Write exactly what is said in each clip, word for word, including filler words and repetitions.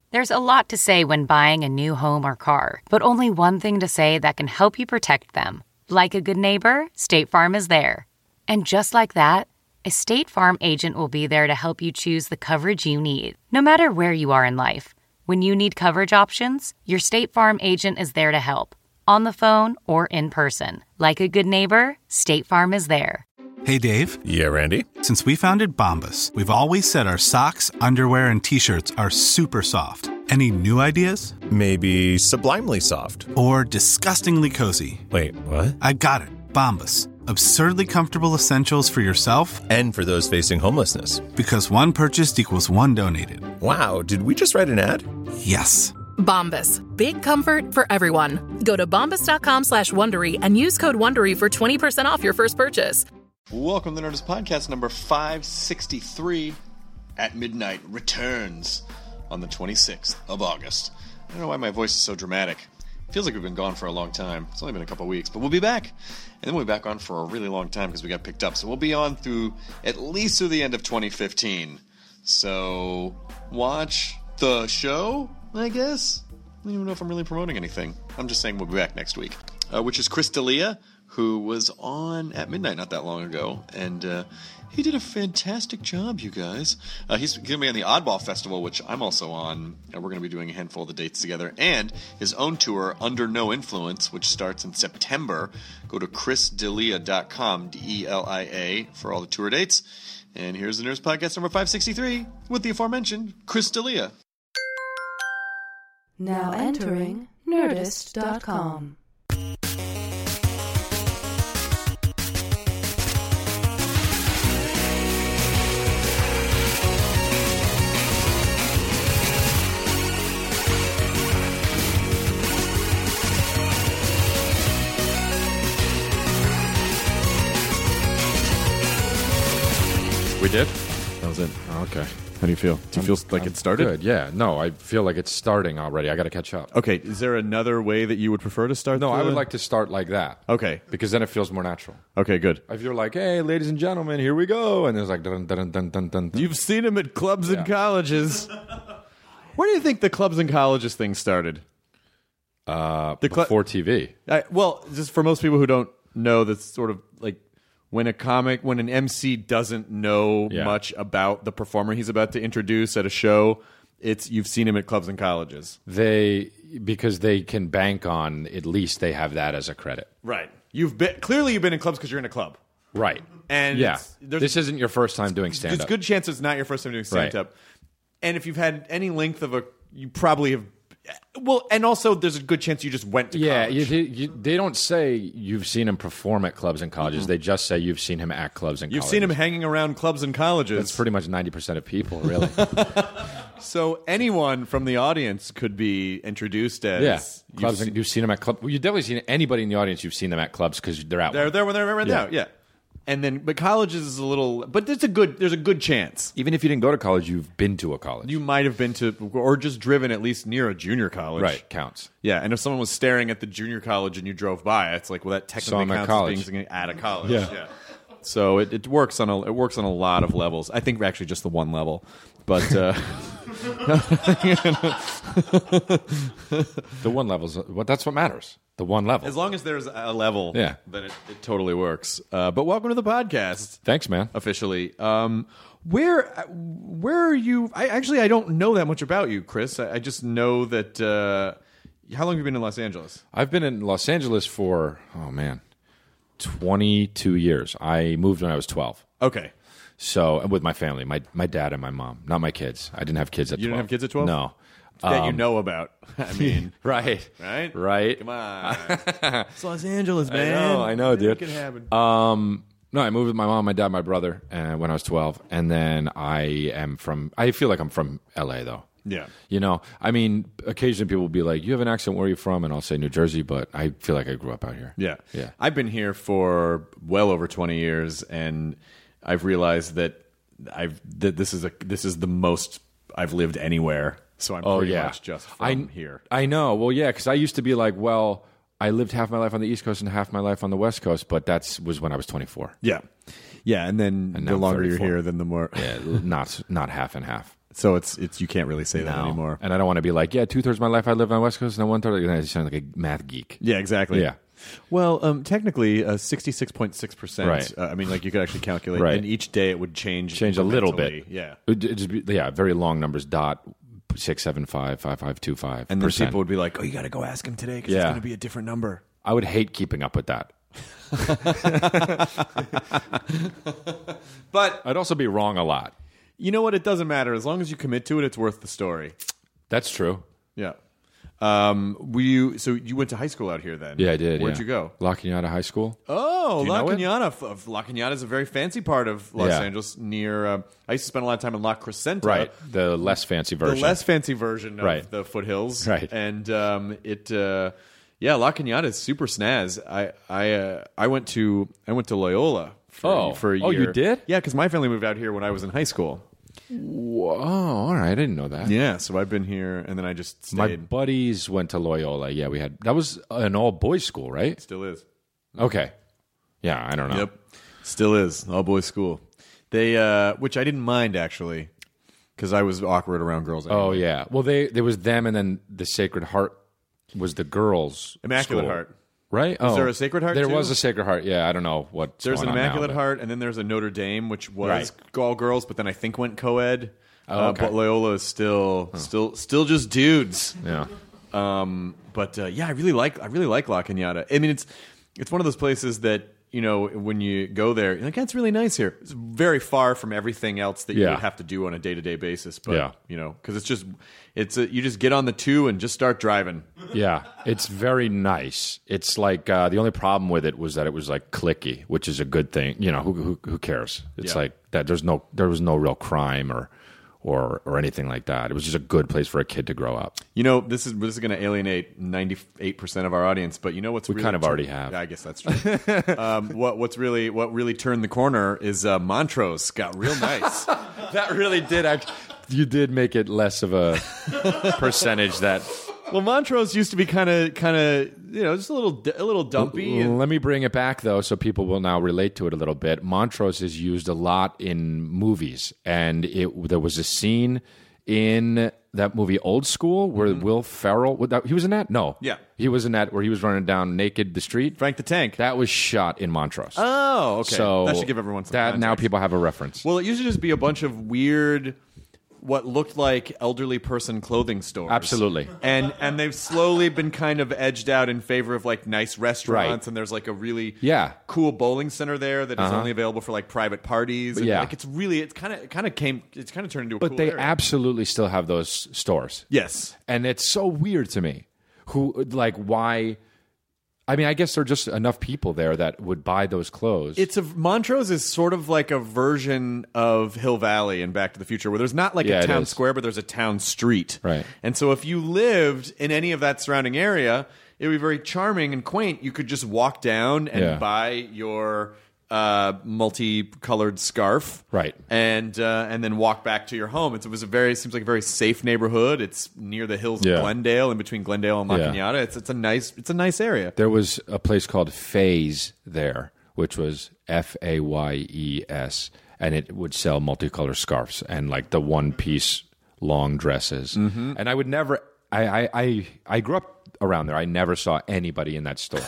There's a lot to say when buying a new home or car, but only one thing to say that can help you protect them. Like a good neighbor, State Farm is there. And just like that, a State Farm agent will be there to help you choose the coverage you need, no matter where you are in life. When you need coverage options, your State Farm agent is there to help, on the phone or in person. Like a good neighbor, State Farm is there. Hey, Dave. Yeah, Randy. Since we founded Bombas, we've always said our socks, underwear, and T-shirts are super soft. Any new ideas? Maybe sublimely soft. Or disgustingly cozy. Wait, what? I got it. Bombas. Absurdly comfortable essentials for yourself and for those facing homelessness. Because one purchased equals one donated. Wow, did we just write an ad? Yes. Bombas. Big comfort for everyone. Go to bombas.com slash Wondery and use code Wondery for twenty percent off your first purchase. Welcome to Nerdist Podcast number five sixty-three. At Midnight returns on the twenty-sixth of August. I don't know why my voice is so dramatic. It feels like we've been gone for a long time. It's only been a couple weeks, but we'll be back. And then we'll be back on for a really long time because we got picked up. So we'll be on through at least through the end of twenty fifteen. So watch the show, I guess. I don't even know if I'm really promoting anything. I'm just saying we'll be back next week. Uh, which is Chris D'Elia, who was on At Midnight not that long ago. And uh, he did a fantastic job, you guys. Uh, he's going to be on the Oddball Festival, which I'm also on. And we're going to be doing a handful of the dates together. And his own tour, Under No Influence, which starts in September. Go to chris delia dot com, D E L I A, for all the tour dates. And here's the Nerdist Podcast number five sixty-three with the aforementioned Chris D'Elia. Now entering nerdist dot com. We did? That was it. Oh, okay. How do you feel? Do you I'm, feel like I'm it started? Good, yeah. No, I feel like it's starting already. I got to catch up. Okay, is there another way that you would prefer to start? No, the... I would like to start like that. Okay. Because then it feels more natural. Okay, good. If you're like, hey, ladies and gentlemen, here we go. And there's like, dun, dun, dun, dun, dun, dun. You've seen him at clubs Yeah. and colleges. Where do you think the clubs and colleges thing started? Uh, The cl- before T V. I, well, just for most people who don't know, that's sort of like when a comic, when an M C doesn't know Yeah. much about the performer he's about to introduce at a show, it's you've seen him at clubs and colleges. They, because they can bank on, at least they have that as a credit. Right. You've been clearly you've been in clubs because you're in a club. Right. And yeah. it's- there's- This isn't your first time doing stand-up. There's a good chance it's not your first time doing stand-up. And if you've had any length of a, you probably have. Well, and also there's a good chance you just went to Yeah, college. you, you, they don't say you've seen him perform at clubs and colleges. They just say you've seen him at clubs and You've colleges. seen him hanging around clubs and colleges. That's pretty much ninety percent of people, really. So anyone from the audience could be introduced as Yeah, you've clubs. seen- And you've seen them at clubs. Well, you've definitely seen anybody in the audience. You've seen them at clubs because they're out. They're there when they're right Yeah. now. Yeah, and then but colleges is a little, but there's a good there's a good chance Even if you didn't go to college, you've been to a college. you might have been to or just driven at least near a junior college. right counts. Yeah, and if someone was staring at the junior college and you drove by, it's like well that Saw technically them at counts college. as being at a college. Yeah. So it, it works on a it works on a lot of levels. I think actually just the one level, but. Uh, The one level's what. That's what matters. The one level. As long as there's a level, Yeah. then it, it totally works. Uh, but welcome to the podcast, Thanks, man. officially. Um, where where are you? I actually I don't know that much about you, Chris. I, I just know that. Uh, how long have you been in Los Angeles? I've been in Los Angeles for oh man, twenty-two years. I moved when I was twelve. Okay, So with my family, my my dad and my mom, not my kids. I didn't have kids at You twelve. didn't have kids at twelve? No. that you Um, know about. I mean, Right. right, Right. Come on, it's Los Angeles, I man. know, I know, dude. It can happen. Um, no, I moved with my mom, my dad, my brother, and when I was twelve, and then I am from. I feel like I'm from L A though. Yeah. You know, I mean, occasionally people will be like, "You have an accent. Where are you from?" And I'll say New Jersey, but I feel like I grew up out here. Yeah. Yeah. I've been here for well over twenty years, and I've realized that I've that this is a this is the most I've lived anywhere. So I'm Oh pretty yeah, much just from I, here. I know. Well, yeah, because I used to be like, well, I lived half my life on the East Coast and half my life on the West Coast, but that's was when I was twenty-four. Yeah. Yeah, and then And the now I'm longer you're thirty-four. here, then the more Yeah, not not half and half. So it's it's you can't really say that No. anymore. And I don't want to be like, yeah, two thirds of my life I live on the West Coast, and one third, I sound like a math geek. Yeah, exactly. Yeah. Well, um, technically, uh, sixty-six point six percent. Right. Uh, I mean, like you could actually calculate, Right. and each day it would change, Change a little incrementally. bit. Yeah. It'd just be, yeah, very long numbers. Dot six seven five five five two five. And then people would be like, "Oh, you got to go ask him today because Yeah. it's going to be a different number." I would hate keeping up with that. But I'd also be wrong a lot. you know what? It doesn't matter as long as you commit to it. It's worth the story. That's true. Yeah. Um, were you? So you went to high school out here then? Yeah, I did. Where'd yeah. you go? La Cañada High School. Oh, Do you La know it? Cañada. F- of La Cañada is a very fancy part of Los Yeah. Angeles. Near, uh, I used to spend a lot of time in La Crescenta. Right. The less fancy version. The less fancy version of Right. the foothills. Right. And um, it, uh, yeah, La Cañada is super snaz. I I uh, I went to I went to Loyola. For, Oh. for a year. Oh, you did? Yeah, because my family moved out here when I was in high school. Whoa, all right. I didn't know that. Yeah, so I've been here, and then I just stayed. My buddies went to Loyola. Yeah, we had that was an all boys school, right? Still is. Okay. Yeah, I don't know. Yep. Still is. All boys school. They, uh, which I didn't mind actually, because I was awkward around girls. Anyway. Oh yeah. Well, they there was them, and then the Sacred Heart was the girls. Immaculate school. Heart. Right? Oh. there a Sacred Heart, There too? was a Sacred Heart. Yeah, I don't know what. There's an Immaculate Heart, and then there's a Notre Dame, which was Right. all girls, but then I think went co-ed. Oh, uh, okay. but Loyola is still, still, still just dudes. Yeah. Um, but uh, yeah, I really like, I really like La Cañada. I mean, it's, it's one of those places that you know when you go there, you're like, yeah, it's really nice here. It's very far from everything else that you Yeah. would have to do on a day to day basis. But Yeah. you know, because it's just, it's a, you just get on the two and just start driving. Yeah, it's very nice. It's like uh, the only problem with it was that it was like cliquey, which is a good thing. You know, who who, who cares? It's Yeah. like that. There's no there was no real crime or or or anything like that. It was just a good place for a kid to grow up. You know, this is this is going to alienate ninety-eight percent of our audience, but you know what's We really kind of tur- already have. Yeah, I guess that's true. um, what what's really what really turned the corner is uh, Montrose got real nice. That really did. Act, you did make it less of a percentage that. Well, Montrose used to be kind of kind of you know just a little a little dumpy. And, Let me bring it back though, so people will now relate to it a little bit. Montrose is used a lot in movies, and it there was a scene in that movie Old School where Will Ferrell what that, he was in that. No, Yeah. he was in that where he was running down naked the street. Frank the Tank. That was shot in Montrose. oh, okay. So that should give everyone some that. Now context. people have a reference. Well, it used to just be a bunch of weird, what looked like elderly person clothing stores. Absolutely. And and they've slowly been kind of edged out in favor of like nice restaurants. Right. And there's like a really Yeah. cool bowling center there that is Uh-huh. only available for like private parties. And, Yeah. like it's really it's kind of it kind of came it's kind of turned into a But cool they area. absolutely still have those stores. yes. And it's so weird to me. Who like why? I mean, I guess there are just enough people there that would buy those clothes. It's a Montrose is sort of like a version of Hill Valley in Back to the Future, where there's not like Yeah, a it town is. square, but there's a town street. Right. And so if you lived in any of that surrounding area, it would be very charming and quaint. You could just walk down and Yeah. buy your uh, multicolored scarf, Right. and uh, and then walk back to your home. It's, it was a very seems like a very safe neighborhood. It's near the hills Yeah. of Glendale, in between Glendale and La Yeah. Cañada. It's it's a nice it's a nice area. There was a place called Faze there, which was F A Y E S, and it would sell multicolor scarves and like the one piece long dresses. Mm-hmm. And I would never, I, I, I, I grew up around there. I never saw anybody in that store.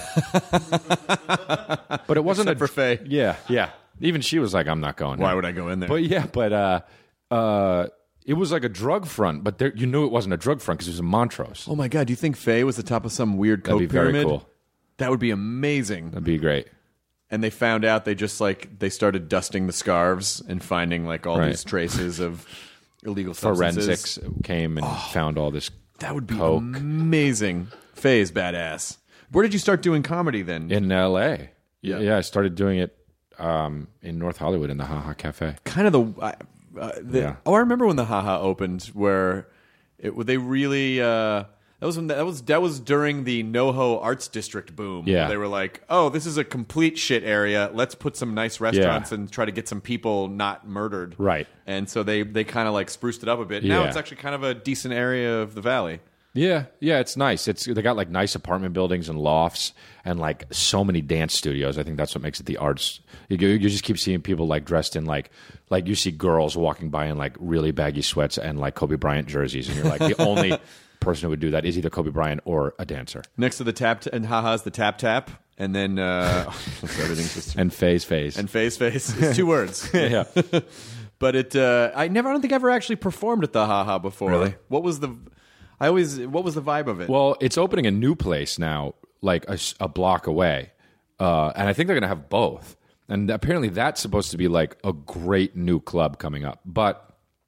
But it wasn't Except a for Faye. Yeah, yeah. Even she was like, I'm not going Why there. would I go in there? But yeah, but uh, uh, it was like a drug front, but there, you knew it wasn't a drug front because it was in Montrose. Oh my god, do you think Faye was the top of some weird That'd coke be very pyramid? cool. That would be amazing. That'd be great. And they found out they just like they started dusting the scarves and finding like all Right. these traces of illegal substances. Forensics came and found all this. That would be coke amazing. Faye is badass. Where did you start doing comedy then? in L A. Yeah. Yeah, I started doing it um, in North Hollywood in the Ha Ha Cafe. kind of the, uh, uh, the Yeah. oh, I remember when the Haha opened, where it they really uh, that was when that was that was during the NoHo Arts District boom. Yeah. They were like, oh, this is a complete shit area. Let's put some nice restaurants Yeah. and try to get some people not murdered. Right. And so they they kind of like spruced it up a bit. Now Yeah. it's actually kind of a decent area of the valley. Yeah, yeah, it's nice. It's they got like nice apartment buildings and lofts and like so many dance studios. I think that's what makes it the arts. You, you just keep seeing people like dressed in like like you see girls walking by in like really baggy sweats and like Kobe Bryant jerseys, and you're like the only person who would do that is either Kobe Bryant or a dancer. Next to the tap t- and haha's the tap tap, and then uh, everything's just and phase phase and phase phase. It's two words. Yeah. But it, uh, I never, I don't think I ever actually performed at the haha before. Really? What was the? I always. What was the vibe of it? Well, it's opening a new place now, like a, a block away, uh, and I think they're going to have both. And apparently, that's supposed to be like a great new club coming up. But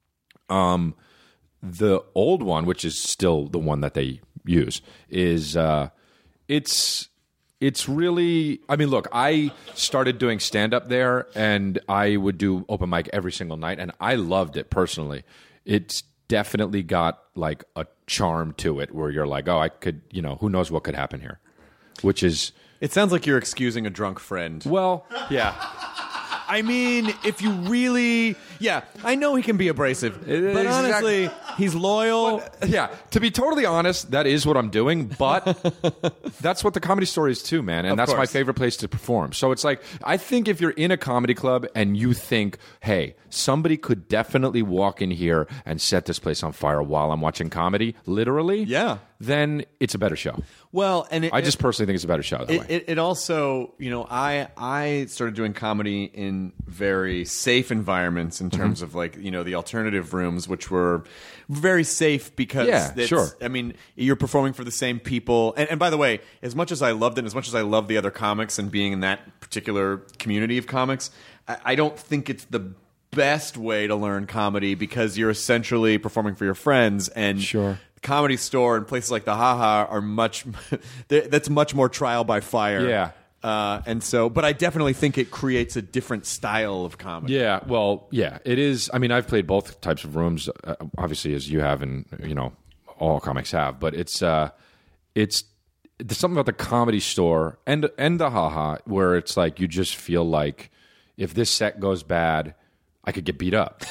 um, the old one, which is still the one that they use, is uh, it's it's really. I mean, look, I started doing stand up there, and I would do open mic every single night, and I loved it personally. It's definitely got like a charm to it where you're like, oh, I could, you know, who knows what could happen here, which is. It sounds like you're excusing a drunk friend. Well, yeah. I mean, if you really, yeah, I know he can be abrasive, but honestly, he's loyal. But, yeah, to be totally honest, that is what I'm doing, but that's what the Comedy Store is too, man, and Of that's my course. favorite place to perform. So it's like, I think if you're in a comedy club and you think, hey, somebody could definitely walk in here and set this place on fire while I'm watching comedy, literally, Yeah. then it's a better show. Well, and it, I just personally think it's a better show that It, way. it, it also, you know, I I started doing comedy in very safe environments in terms Mm-hmm. of like, you know, the alternative rooms, which were very safe because, Yeah, it's, sure. I mean, you're performing for the same people. And, and by the way, as much as I loved it, as much as I love the other comics and being in that particular community of comics, I, I don't think it's the best way to learn comedy because you're essentially performing for your friends and Sure. Comedy Store and places like the haha are much that's much more trial by fire. Yeah. Uh, and so, but I definitely think it creates a different style of comedy. Yeah, well, yeah, it is. I mean, I've played both types of rooms, uh, obviously, as you have, and you know, all comics have. But it's uh, it's there's something about the Comedy Store and and the haha where it's like you just feel like if this set goes bad, I could get beat up.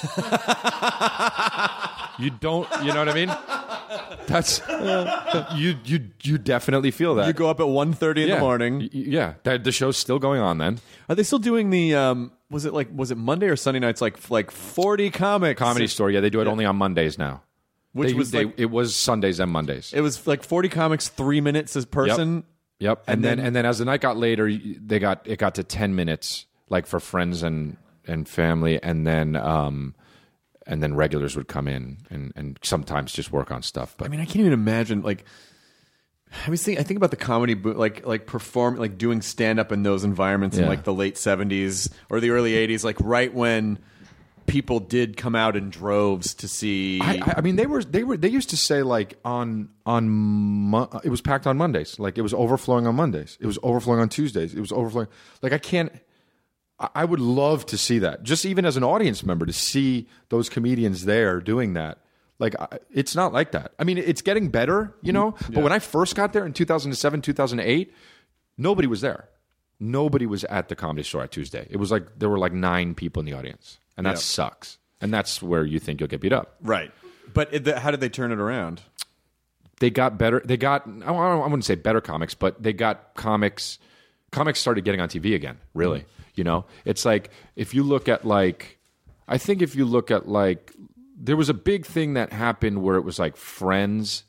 You don't, you know what I mean? That's you. You you definitely feel that. You go up at one thirty in yeah. the morning. Y- Yeah, that, the show's still going on. Then Are they still doing the? Um, was it like was it Monday or Sunday nights? Like like forty comics. Comedy Store, yeah, they do it only on Mondays now. Which They- was they- like it was Sundays and Mondays. it was like forty comics, three minutes as person. Yep. And, And then, then- and then as the night got later, they got it got to ten minutes, like for friends and and family, and then um, and then regulars would come in and and sometimes just work on stuff. But I mean, I can't even imagine. Like, I was thinking, I think about the comedy, bo- like like perform, like doing stand up in those environments in Yeah. like the late seventies or the early eighties, like right when people did come out in droves to see. I, I- I mean, they were they were they used to say like on on Mo- it was packed on Mondays, like it was overflowing on Mondays, it was overflowing on Tuesdays, it was overflowing. Like I can't. I I would love to see that, just even as an audience member, to see those comedians there doing that. Like I- it's not like that. I mean, it's getting better, you know. But when I first got there in two thousand seven, two thousand eight, nobody was there. Nobody was at the Comedy Store at Tuesday. It was like there were like nine people in the audience, and that Yeah. sucks. And that's where you think you'll get beat up. Right. But it, the, how did they turn it around? They got better. They got, I don't- I wouldn't say better comics, but they got comics. Comics started getting on T V again, really. Mm. You know, it's like if you look at like, I think if you look at like, there was a big thing that happened where it was like Friends,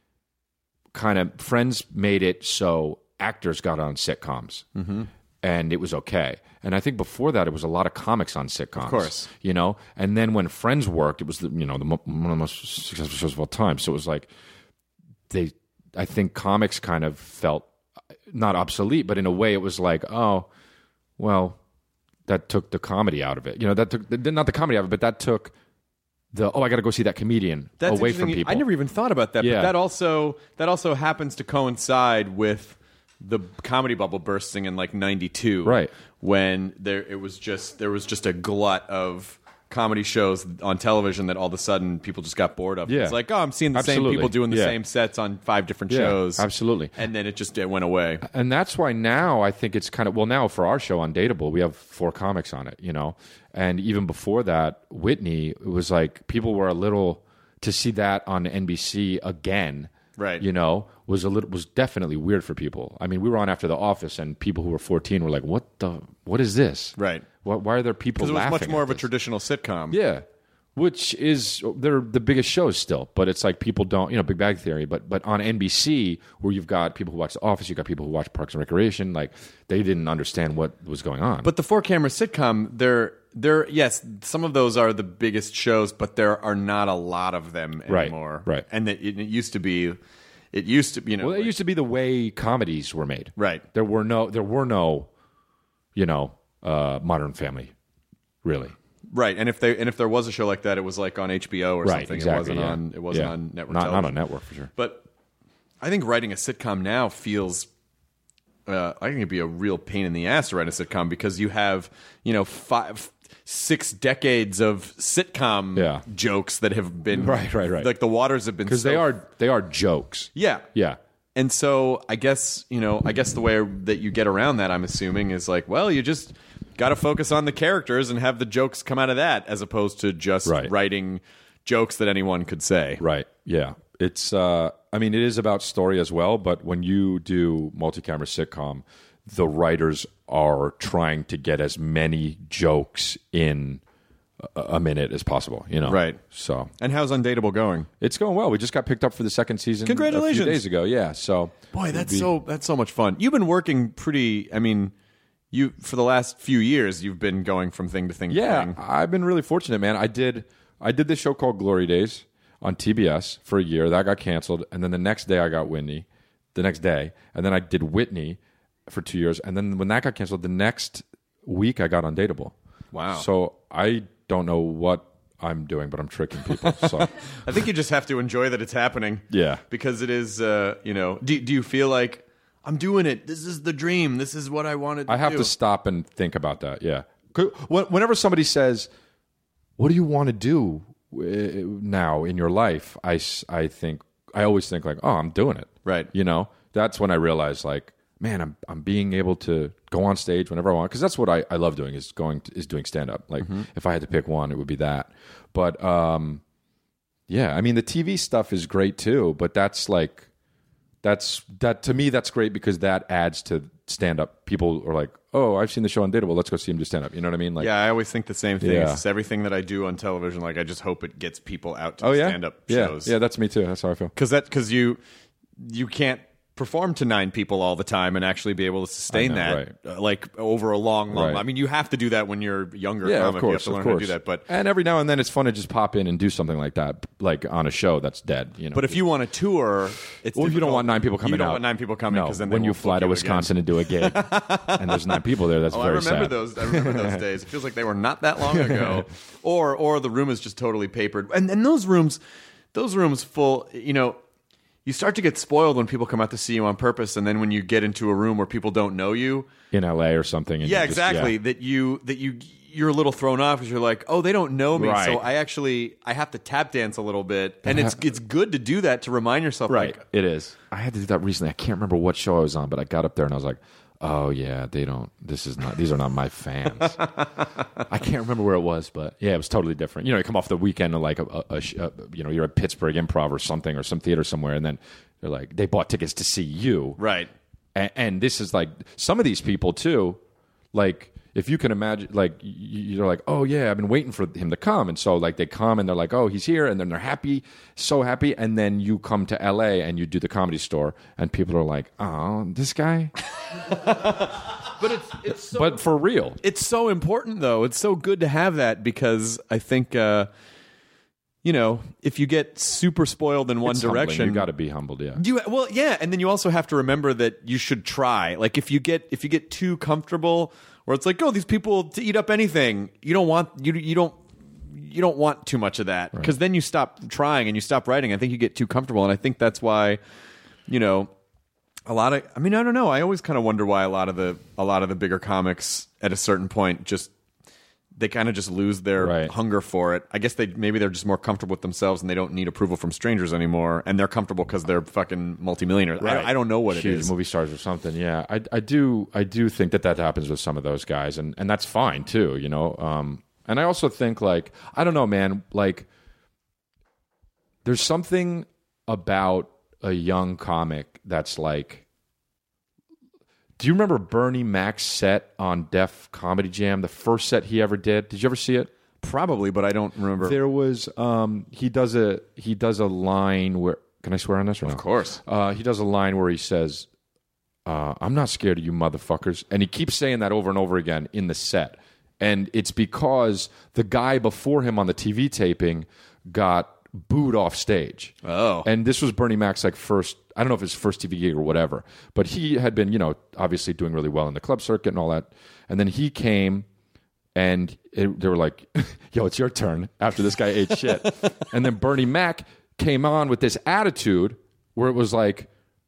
kind of, Friends made it so actors got on sitcoms. Mm-hmm. And it was okay. And I think before that, it was a lot of comics on sitcoms. Of course. You know? And then when Friends worked, it was, the, you know, the, mo- one of the most successful shows of all time. So it was like, they, I think comics kind of felt not obsolete, but in a way it was like, oh, well, that took the comedy out of it. You know, that took, not the comedy out of it, but that took the, oh, I got to go see that comedian That's away from interesting. people. I never even thought about that. Yeah. But that also that also happens to coincide with the comedy bubble bursting in like ninety-two, Right. When there it was just there was just a glut of comedy shows on television that all of a sudden people just got bored of. Yeah. It's like, oh, I'm seeing the Absolutely. same people doing the Yeah. same sets on five different Yeah, shows. absolutely. And then it just it went away. And that's why now I think it's kind of, well, now for our show on Dateable, we have four comics on it, you know? And even before that, Whitney, it was like people were a little, to see that on N B C again Right. You know, was a little was definitely weird for people. I mean, we were on after The Office, and people who were fourteen were like, "What the? What is this? Right. Why, why are there people Because it was laughing?" much more at of a this? traditional sitcom. Yeah, which is they're the biggest shows still, but it's like people don't, you know, Big Bang Theory, but but on N B C where you've got people who watch The Office, you've got people who watch Parks and Recreation, like they didn't understand what was going on. But the four camera sitcom, they're they're yes, some of those are the biggest shows, but there are not a lot of them Right, anymore. right. And that it, it used to be, it used to you know, well, it used to be the way comedies were made. Right. There were no, there were no, you know, uh, Modern Family, really. right. And if they and if there was a show like that, it was like on H B O or Right, something. exactly. It wasn't yeah. on. It wasn't Yeah. on network. Not, television. not on network for sure. But I think writing a sitcom now feels. Uh, I think it'd be a real pain in the ass to write a sitcom because you have you know five, six decades of sitcom Yeah. jokes that have been Right, right, right. Like the waters have been Because so they are they are jokes. yeah Yeah. And so I guess, you know, I guess the way that you get around that, I'm assuming, is like, well, you just got to focus on the characters and have the jokes come out of that as opposed to just Right. writing jokes that anyone could say. Right. Yeah. It's uh I mean it is about story as well, but when you do multi-camera sitcom, the writers are trying to get as many jokes in a, a minute as possible, you know. Right. So, And how's Undateable going? it's going well. We just got picked up for the second season Congratulations. a few days ago. Yeah. So, Boy, that's it'd be- so that's so much fun. You've been working pretty, I mean, you for the last few years you've been going from thing to thing to Yeah, thing. I've been really fortunate, man. I did I did this show called Glory Days on T B S for a year. That got canceled, and then the next day I got Whitney. The next day, and then I did Whitney for two years, and then when that got canceled, the next week I got Undateable. Wow. So I don't know what I'm doing, but I'm tricking people. So I think you just have to enjoy that it's happening. Yeah. Because it is, uh, you know, do, do you feel like I'm doing it? This is the dream. This is what I wanted to I have do. to stop and think about that. Yeah. 'Cause when- Whenever somebody says, "What do you want to do uh, now in your life?" I, s- I think I always think like, "Oh, I'm doing it." Right. You know, that's when I realize like, man, I'm I'm being able to go on stage whenever I want, because that's what I, I love doing is going to, is doing stand up. Like Mm-hmm. if I had to pick one, it would be that. But um, yeah, I mean the T V stuff is great too, but that's like that's that to me that's great because that adds to stand up. People are like, oh, I've seen the show Undateable, let's go see him do stand up. You know what I mean? Like, Yeah, I always think the same thing. Yeah. It's just everything that I do on television, like I just hope it gets people out to oh yeah, stand up yeah, shows. yeah. That's me too. That's how I feel. Because that because you you can't perform to nine people all the time and actually be able to sustain I know, that uh, like over a long, long. Right. I mean, you have to do that when you're younger. Yeah, comic. of you course, have to learn of how course. to do that. But and every now and then it's fun to just pop in and do something like that, like on a show that's dead. You know, but if you want to tour, it's Well, if you don't difficult. want nine people coming you don't out. want nine people coming No, because then they when you won't fly book to you Wisconsin again. and do a gig, and there's nine people there, that's Oh, I very remember sad. those. I remember those days. It feels like they were not that long ago. Or, or the room is just totally papered. And and those rooms, those rooms full. You know, you start to get spoiled when people come out to see you on purpose, and then when you get into a room where people don't know you. In L A or something. And Yeah, you just- exactly. yeah. That you that you you're a little thrown off because you're like, oh, they don't know me, Right. so I actually I have to tap dance a little bit, and it's it's good to do that to remind yourself, Right. like, It is. I had to do that recently. I can't remember what show I was on, but I got up there and I was like, "Oh yeah, they don't. This is not. These are not my fans." I can't remember where it was, but yeah, it was totally different. You know, you come off the weekend of like a, a, a, sh- a you know, you're at Pittsburgh Improv or something or some theater somewhere, and then they're like, they bought tickets to see you, right. and, and this is like some of these people too, like. If you can imagine, like, y- you're like, oh, yeah, I've been waiting for him to come. And so, like, they come and they're like, oh, he's here. And then they're happy, so happy. And then you come to L A and you do the Comedy Store. And people are like, oh, this guy? But it's it's so But for real. It's so important, though. It's so good to have that because I think, uh, you know, if you get super spoiled in one It's humbling. direction, You got to be humbled, yeah. You well, yeah, and then you also have to remember that you should try. Like if you get if you get too comfortable, where it's like, oh, these people to eat up anything, you don't want you you don't you don't want too much of that because then you stop trying and you stop writing. I think you get too comfortable, and I think that's why, you know. A lot of, I mean, I don't know. I always kind of wonder why a lot of the a lot of the bigger comics at a certain point just they kind of just lose their Right. hunger for it. I guess they maybe they're just more comfortable with themselves and they don't need approval from strangers anymore, and they're comfortable because they're fucking multimillionaires. I, I don't know what it Huge is. movie stars or something. Yeah, I, I do. I do think that that happens with some of those guys, and and that's fine too. You know, um, and I also think like I don't know, man. Like, there's something about a young comic that's like, do you remember Bernie Mac's set on Def Comedy Jam? The first set he ever did. Did you ever see it? Probably, but I don't remember. There was um, he does a he does a line where, can I swear on this or no? Of course. Uh, he does a line where he says, uh, "I'm not scared of you motherfuckers," and he keeps saying that over and over again in the set. And it's because the guy before him on the T V taping got booed off stage. Oh. And this was Bernie Mac's like first, I don't know if his first T V gig or whatever, but he had been, you know, obviously doing really well in the club circuit and all that. And then he came and it, they were like, yo, it's your turn after this guy ate shit. And then Bernie Mac came on with this attitude where it was like,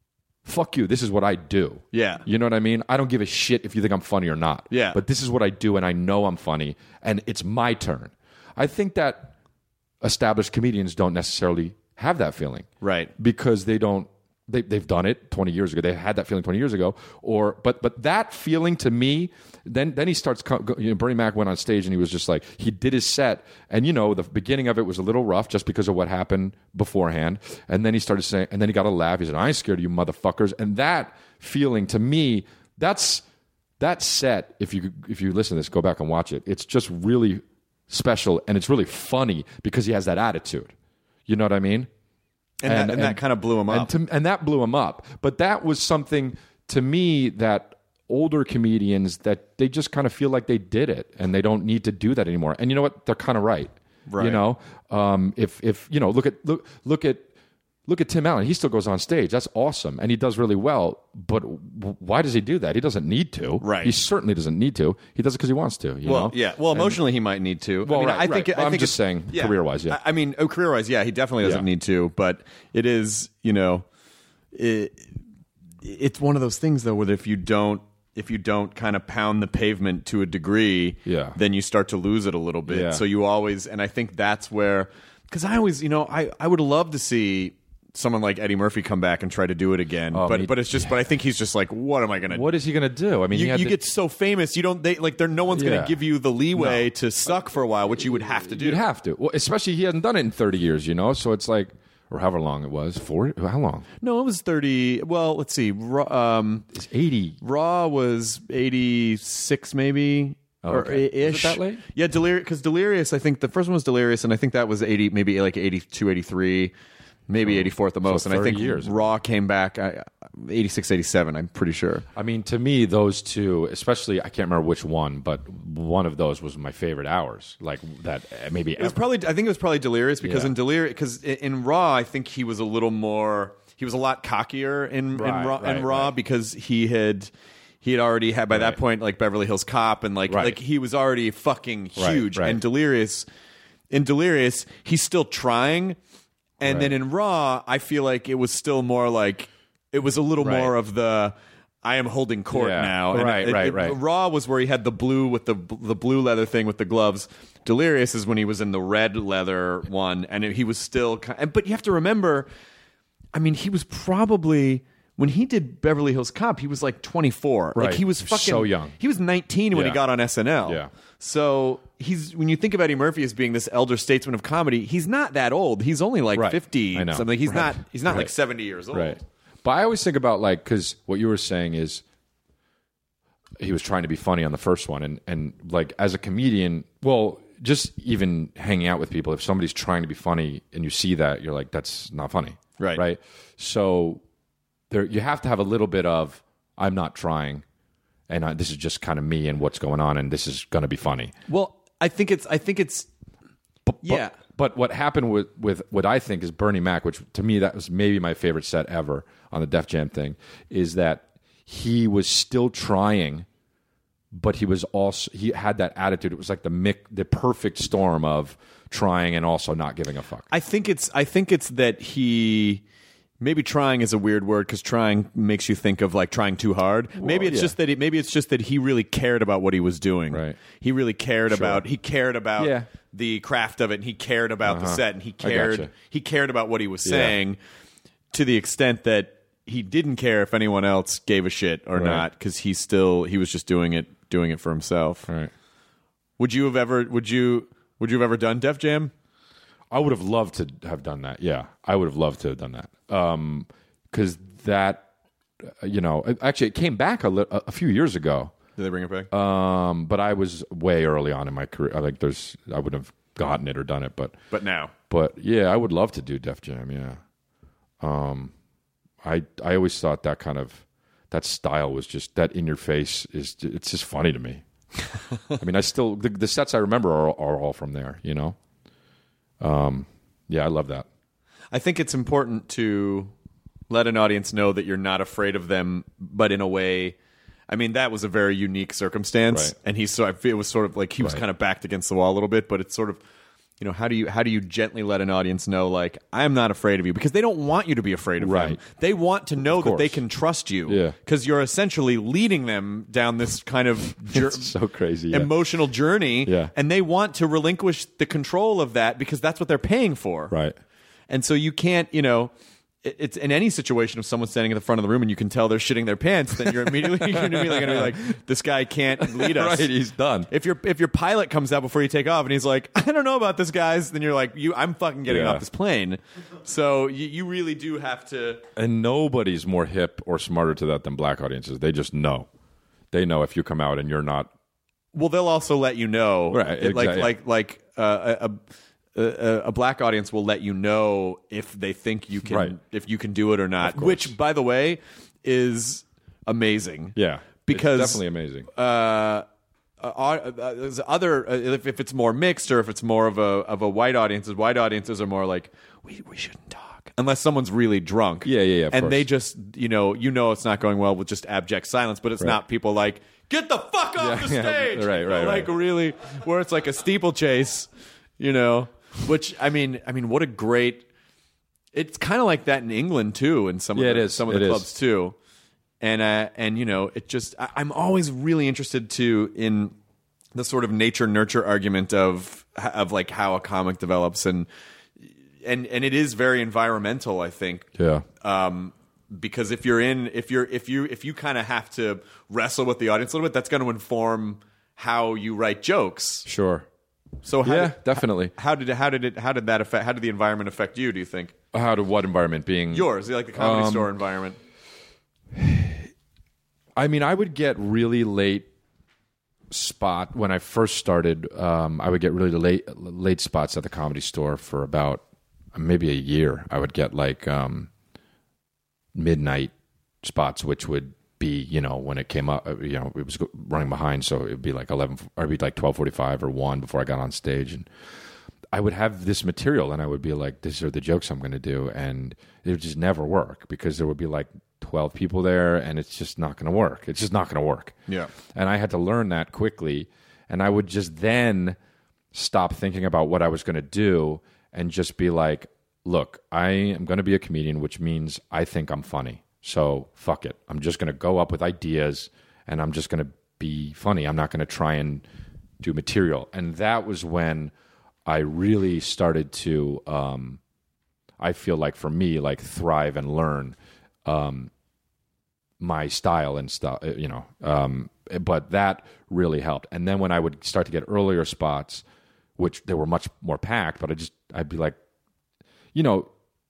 fuck you, this is what I do. Yeah. You know what I mean? I don't give a shit if you think I'm funny or not. Yeah. But this is what I do, and I know I'm funny, and it's my turn. I think that established comedians don't necessarily have that feeling. Right. Because they don't, they, they've done it twenty years ago. They had that feeling twenty years ago. Or, but but that feeling to me, then then he starts, you know, Bernie Mac went on stage and he was just like, he did his set. And, you know, the beginning of it was a little rough just because of what happened beforehand. And then he started saying, and then he got a laugh. He said, I ain't scared of you motherfuckers. And that feeling to me, that's, that set, if you if you listen to this, go back and watch it. It's just really special and it's really funny because he has that attitude. You know what I mean? And, and, that, and that kind of blew him up. And, to, and that blew him up. But that was something, to me, that older comedians, that they just kind of feel like they did it and they don't need to do that anymore. And you know what? They're kind of right. Right. You know, um, if if you know, look at look look at look at Tim Allen. He still goes on stage. That's awesome, and he does really well. But w- why does he do that? He doesn't need to. Right. He certainly doesn't need to. He does it because he wants to. You well, know? yeah. Well, emotionally, and, he might need to. Well, I mean, right, I think. right. I I'm think just saying, yeah. career-wise, yeah. I, I mean, oh, career-wise, yeah, he definitely doesn't Yeah. need to. But it is, you know, it, it's one of those things though, where if you don't. If you don't kind of pound the pavement to a degree, Yeah. then you start to lose it a little bit. Yeah. So you always, and I think that's where, because I always, you know, I, I would love to see someone like Eddie Murphy come back and try to do it again. Oh, but me- but it's just, but I think he's just like, what am I going to do? What is he going to do? I mean, he You, had you the- get so famous, you don't, they, like, there, no one's going Yeah. to give you the leeway to suck for a while, which you would have to do. You'd have to. Well, especially he hasn't done it in thirty years, you know? So it's like, or however long it was. Four? How long? No, it was thirty. Well, let's see. Raw, um, It's eighty. Raw was eighty-six, maybe. Oh, Or okay. ish. Was it that late? Yeah, Delirious. Because Delirious, I think the first one was Delirious, and I think that was eighty, maybe like eighty-two, eighty-three, maybe eighty-four at the most. and I thirty think years. Raw came back uh, eighty-six, eighty-seven, I'm pretty sure. I mean, to me, those two, especially, I can't remember which one, but one of those was my favorite hours. Like that, uh, maybe It was ever. probably. I think it was probably Delirious because Yeah. in Delirious, because in, in Raw, I think he was a little more. He was a lot cockier in Right, in Raw, right, in Raw right. because he had he had already had by that Right. point like Beverly Hills Cop and like Right. like he was already fucking Right, huge. right. And Delirious, in Delirious, he's still trying, and Right. then in Raw, I feel like it was still more like it was a little Right. more of the. I am holding court Yeah. now. And Right, it- right, it- right. Raw was where he had the blue with the the blue leather thing with the gloves. Delirious is when he was in the red leather one, and it, he was still. ki- and- But you have to remember, I mean, he was probably when he did Beverly Hills Cop, he was like twenty-four. Like Right. he was fucking So young. He was nineteen when he Yeah. got on S N L. Yeah. So he's when you think of Eddie Murphy as being this elder statesman of comedy, he's not that old. He's only like Right. fifty. I know. Something. He's Right. not. He's not like Right. seventy years old. Right. But I always think about, like, because what you were saying is he was trying to be funny on the first one. And, and like, as a comedian, well, just even hanging out with people, if somebody's trying to be funny and you see that, you're like, that's not funny. Right. Right. So there, you have to have a little bit of, I'm not trying, and I, this is just kind of me and what's going on, and this is going to be funny. Well, I think it's. I think it's. But, Yeah. But what happened with, with what I think is Bernie Mac, which to me that was maybe my favorite set ever on the Def Jam thing, is that he was still trying, but he was also he had that attitude. It was like the mic, the perfect storm of trying and also not giving a fuck. I think it's. I think it's that he. Maybe trying is a weird word because trying makes you think of like trying too hard. maybe it's yeah. just that. He, maybe it's just that he really cared about what he was doing. Right. He really cared about. He cared about Yeah. the craft of it. And he cared about the Uh-huh. set, and he I cared. gotcha. He cared about what he was Yeah. saying, to the extent that he didn't care if anyone else gave a shit or Right. not, because he still he was just doing it, doing it for himself. All right. Would you have ever? Would you? Would you have ever done Def Jam? I would have loved to have done that. Yeah, I would have loved to have done that. Um, because that, uh, you know, actually it came back a, li- a few years ago. Did they bring it back? Um, but I was way early on in my career. I like there's, I wouldn't have gotten it or done it, but but now, but yeah, I would love to do Def Jam. Yeah. Um, I I always thought that kind of that style was just that in your face is it's just funny to me. I mean, I still the, the sets I remember are, are all from there. You know. Um, yeah, I love that. I think it's important to let an audience know that you're not afraid of them, but in a way, I mean, that was a very unique circumstance, right. and he so it was sort of like he was right. kind of backed against the wall a little bit, but it's sort of, you know, how do you how do you gently let an audience know, like, I'm not afraid of you, because they don't want you to be afraid of right. them. They want to know that they can trust you, yeah, because you're essentially leading them down this kind of jur- so crazy yeah. emotional journey, yeah. and they want to relinquish the control of that because that's what they're paying for, right? And so you can't, you know, it, it's in any situation if someone's standing in the front of the room and you can tell they're shitting their pants, then you're immediately you're immediately going to be like, this guy can't lead us. Right, he's done. If your if your pilot comes out before you take off and he's like, I don't know about this, guys, then you're like, you, I'm fucking getting Yeah. off this plane. So you, you really do have to. And nobody's more hip or smarter to that than black audiences. They just know. They know if you come out and you're not. Well, they'll also let you know, Right, it- like exactly. like like uh, a. a A, a black audience will let you know if they think you can, Right. if you can do it or not. Which, by the way, is amazing. Yeah, because it's definitely amazing. Uh, uh, uh, there's other uh, if, if it's more mixed or if it's more of a of a white audiences. White audiences are more like we we shouldn't talk unless someone's really drunk. Yeah, yeah, yeah. of and course. they just you know you know it's not going well with just abject silence. But it's Right. not people like get the fuck off Yeah, the yeah, stage. right, You know, right, like right. really where it's like a steeplechase. You know. Which I mean, I mean, what a great! It's kind of like that in England too, and some Yeah, of the, it is. some of It the is. clubs too. And uh, and you know, it just I, I'm always really interested too in the sort of nature nurture argument of of like how a comic develops, and and and it is very environmental, I think. Yeah. Um, because if you're in, if you're if you if you kind of have to wrestle with the audience a little bit, that's going to inform how you write jokes. Sure. So how Yeah, did, definitely. How did how did it how did that affect how did the environment affect you? Do you think How to what environment being yours, like the comedy Um, store environment? I mean, I would get really late spot when I first started. Um, I would get really late late spots at the Comedy Store for about maybe a year. I would get like um, midnight spots, which would be, you know, when it came up, uh, you know, it was go- running behind, so it'd be like eleven, or it'd be like twelve forty-five or one before I got on stage, and I would have this material, and I would be like, "These are the jokes I'm going to do," and it would just never work because there would be like twelve people there, and it's just not going to work. It's just not going to work. Yeah. And I had to learn that quickly, and I would just then stop thinking about what I was going to do and just be like, "Look, I am going to be a comedian, which means I think I'm funny. So fuck it. I'm just going to go up with ideas, and I'm just going to be funny. I'm not going to try and do material." And that was when I really started to, um, I feel like for me, like thrive and learn um, my style and stuff, you know. Um, but that really helped. And then when I would start to get earlier spots, which they were much more packed, but I just, I'd be like, you know,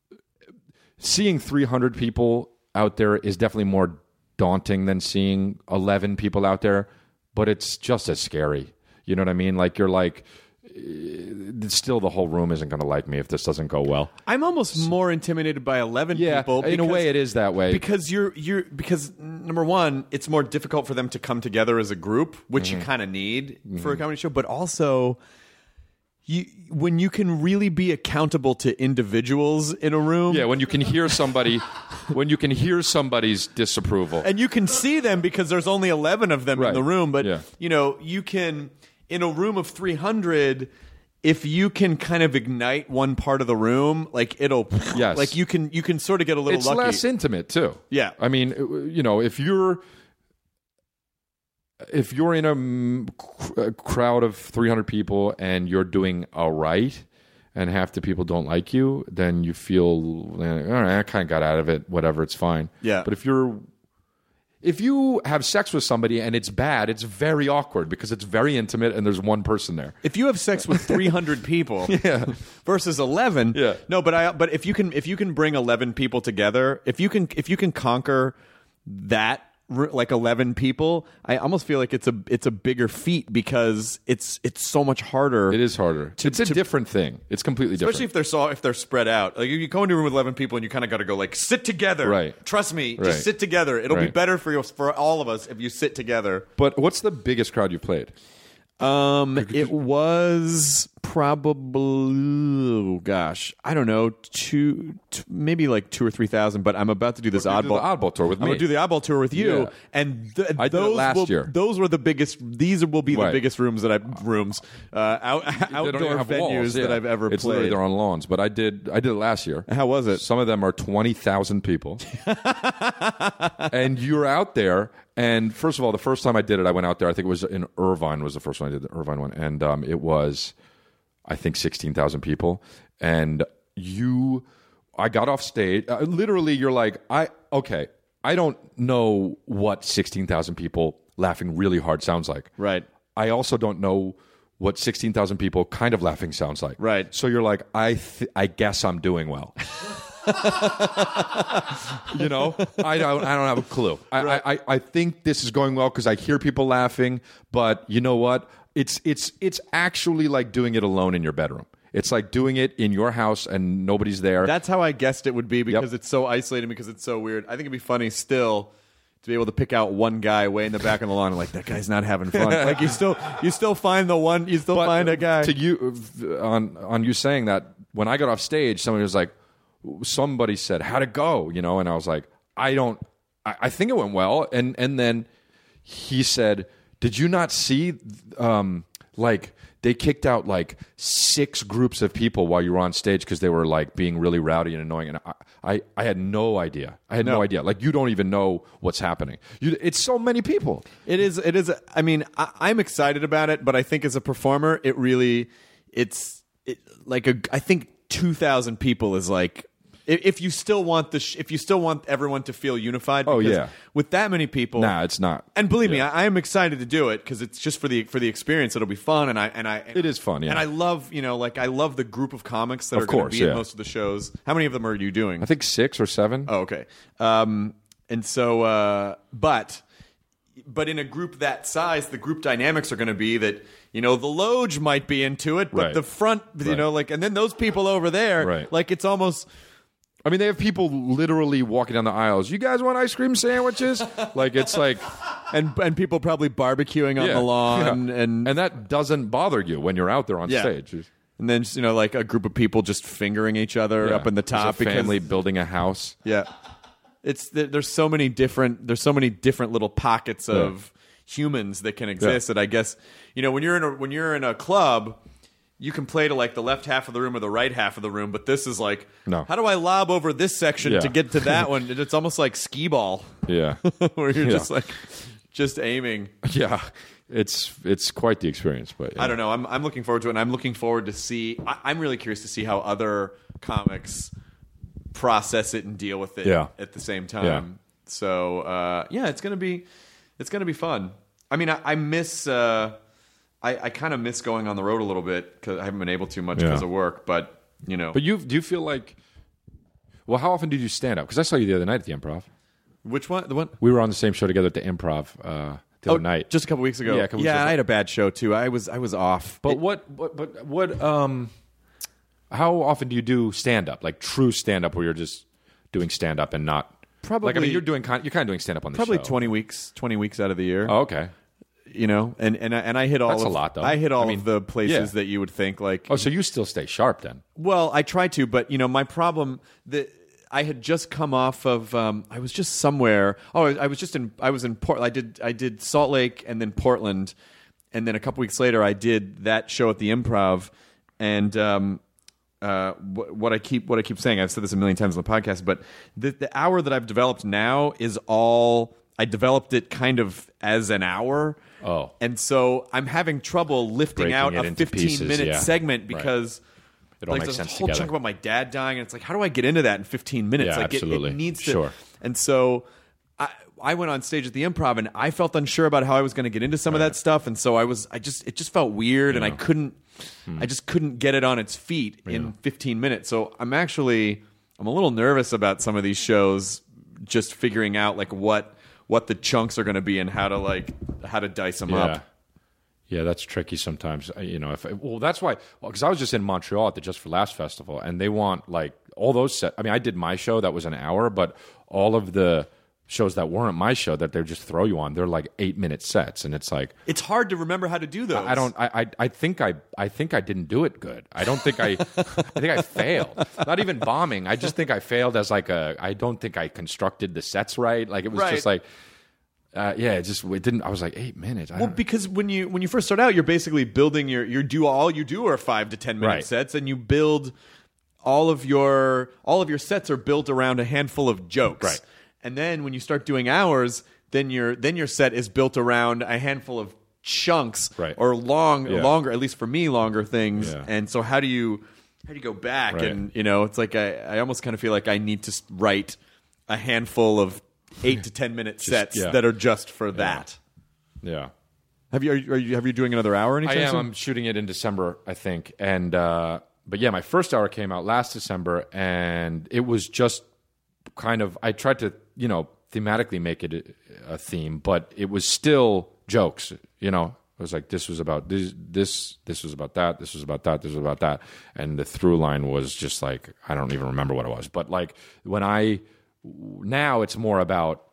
seeing three hundred people out there is definitely more daunting than seeing eleven people out there, but it's just as scary. You know what I mean? Like you're like, uh, still the whole room isn't going to like me if this doesn't go well. I'm almost more intimidated by eleven Yeah, people. in a way it is that way. because you're you're because number one, it's more difficult for them to come together as a group, which Mm-hmm. you kind of need for a comedy show, but also. You, when you can really be accountable to individuals in a room, Yeah, when you can hear somebody, when you can hear somebody's disapproval. and you can see them because there's only eleven of them in Right. the room, but Yeah. you know you can in a room of three hundred, if you can kind of ignite one part of the room, like it'll Yes. like you can you can sort of get a little It's lucky. less intimate too. Yeah. I mean, you know, if you're if you're in a mm, cr- a crowd of three hundred people and you're doing all right, and half the people don't like you, then you feel, eh, all right, I kind of got out of it. Whatever, it's fine. Yeah. But if you're if you have sex with somebody and it's bad, it's very awkward because it's very intimate and there's one person there. If you have sex with three hundred people Yeah. versus eleven, Yeah. no, but I but if you can if you can bring eleven people together, if you can if you can conquer that r- like eleven people, I almost feel like it's a it's a bigger feat because it's it's so much harder. It is harder. it's a to- different thing. It's completely different. Especially if they're so, if they're spread out. Like you go into a room with eleven people and you kind of got to go like sit together. Right. Trust me, Right. just sit together. It'll be Right. better for you for all of us if you sit together. But what's the biggest crowd you've played? Um, it was probably, oh gosh, I don't know, two, t- maybe like two or three thousand. But I'm about to do this We're gonna do oddball the oddball tour with I'm me. gonna do the oddball tour with you, Yeah. and th- I did it those last will, year. Those were the biggest. These will be the Right. biggest rooms that I rooms uh, out, They don't outdoor even have venues walls, yeah. that I've ever it's literally played. they're on lawns. But I did I did it last year. How was it? Some of them are twenty thousand people, and you're out there. And first of all, the first time I did it, I went out there. I think it was in Irvine. Was the first one I did, the Irvine one, and um, it was, I think, sixteen thousand people. And you, I got off stage. Uh, literally, you're like, I okay. I don't know what sixteen thousand people laughing really hard sounds like. Right. I also don't know what sixteen thousand people kind of laughing sounds like. Right. So you're like, I th- I guess I'm doing well. You know, I don't I don't have a clue. I Right. I, I think this is going well because I hear people laughing, but you know what? It's it's it's actually like doing it alone in your bedroom. It's like doing it in your house and nobody's there. That's how I guessed it would be because Yep. it's so isolated, because it's so weird. I think it'd be funny still to be able to pick out one guy way in the back of the lawn and like, that guy's not having fun. Like you still you still find the one, you still But find a guy. To you on on you saying that, when I got off stage, somebody was like, somebody said, "How'd it go?" You know, and I was like, I don't, I, I think it went well. And and then he said, "Did you not see, um, like they kicked out like six groups of people while you were on stage because they were like being really rowdy and annoying?" And I, I, I had no idea. I had no. No. idea. Like you don't even know what's happening. You, it's so many people. It is. It is. I mean, I, I'm excited about it, but I think as a performer, it really, it's it, like a. I think two thousand people is like. If if you still want the, sh- if you still want everyone to feel unified, Oh, because yeah. with that many people, Nah, it's not. And believe me, Yeah. I, I am excited to do it because it's just for the for the experience. It'll be fun, and I and I It is fun, yeah. And I love you know like I love the group of comics that Of are going to course, be yeah. at most of the shows. How many of them are you doing? I think six or seven. Oh, okay. Um, and so, uh, but, but in a group that size, the group dynamics are going to be that, you know, the Loge might be into it, but Right. the front, you Right. know, like, and then those people over there, Right. like, it's almost, I mean, they have people literally walking down the aisles. You guys want ice cream sandwiches? Like it's like, and and people probably barbecuing on yeah, the lawn, yeah. and and that doesn't bother you when you're out there on Yeah. stage. and then just, you know, like a group of people just fingering each other Yeah. up in the There's top a because family building a house. yeah, it's there- there's so many different there's so many different little pockets of humans that can exist that I guess you know when you're in a when you're in a club. You can play to like the left half of the room or the right half of the room, but this is like, No. how do I lob over this section Yeah. to get to that one? It's almost like skee ball, Yeah, where you're Yeah. just like, just aiming. yeah. It's it's quite the experience. But yeah. I don't know. I'm I'm looking forward to it, and I'm looking forward to see. I, I'm really curious to see how other comics process it and deal with it Yeah. at the same time. Yeah. So uh, yeah, it's gonna be it's gonna be fun. I mean, I, I miss. Uh, I, I kind of miss going on the road a little bit because I haven't been able to much Yeah. because of work. But you know, But you do you feel like? Well, how often did you stand up? Because I saw you the other night at the Improv. which one? The one We were on the same show together at the Improv uh, the oh, other night. just a couple weeks ago. Yeah, a couple weeks yeah, ago. I had a bad show too. I was I was off. But It- what, what, but what, um, how often do you do stand up, like true stand up, where you're just doing stand up and not Probably- like I mean you're doing kind, you're kind of doing stand up on the probably show. twenty weeks, twenty weeks out of the year. Oh, okay. You know, and and I, and I hit all That's of a lot, though. I hit all I mean, of the places yeah. that you would think like. Oh, so you still stay sharp then? Well, I try to, but you know, my problem that I had just come off of. Um, I was just somewhere. Oh, I, I was just in. I was in Port. I did. I did Salt Lake and then Portland, and then a couple weeks later, I did that show at the Improv. And um, uh, what, what I keep what I keep saying, I've said this a million times on the podcast, but the, the hour that I've developed now is all. I developed it kind of as an hour. Oh. And so I'm having trouble lifting Breaking out it a into fifteen pieces, minute yeah. segment Right. because It all like makes there's sense a whole together. chunk about my dad dying, and it's like, how do I get into that in fifteen minutes? Yeah, like it- absolutely. It, needs to. Sure. And so I, I went on stage at the Improv and I felt unsure about how I was going to get into some of that stuff, and so I was I just it just felt weird, and I couldn't hmm. I just couldn't get it on its feet yeah. in fifteen minutes. So I'm actually I'm a little nervous about some of these shows, just figuring out like what what the chunks are going to be and how to like how to dice them yeah. up. Yeah, that's tricky sometimes. You know, if well, that's why. Well, because I was just in Montreal at the Just for Laughs festival, and they want like all those set. I mean, I did my show that was an hour, but all of the shows that weren't my show that they just throw you on, they're like eight minute sets, and it's like it's hard to remember how to do those. I, I don't. I, I I think I I think I didn't do it good. I don't think I. I think I failed. Not even bombing. I just think I failed as like a. I don't think I constructed the sets right. Like it was right. just like. Uh, yeah, it just it didn't. I was like eight minutes. I well, don't, because when you when you first start out, you're basically building your you do all you do are five to ten minute Right. sets, and you build all of your all of your sets are built around a handful of jokes. Right. And then when you start doing hours, then your then your set is built around a handful of chunks Right. or long Yeah. longer, at least for me, longer things. Yeah. And so how do you how do you go back? Right. And you know, it's like I, I almost kind of feel like I need to write a handful of eight to ten minute sets yeah. that are just for that. yeah. Have you are you, are you have you doing another hour anytime I am. soon? I'm shooting it in December, I think. And uh, but yeah, my first hour came out last December, and it was just kind of. I tried to, you know, thematically make it a, a theme, but it was still jokes. You know, it was like this was about this, this, this was about that, this was about that, this was about that, and the through line was just like I don't even remember what it was. But like when I now it's more about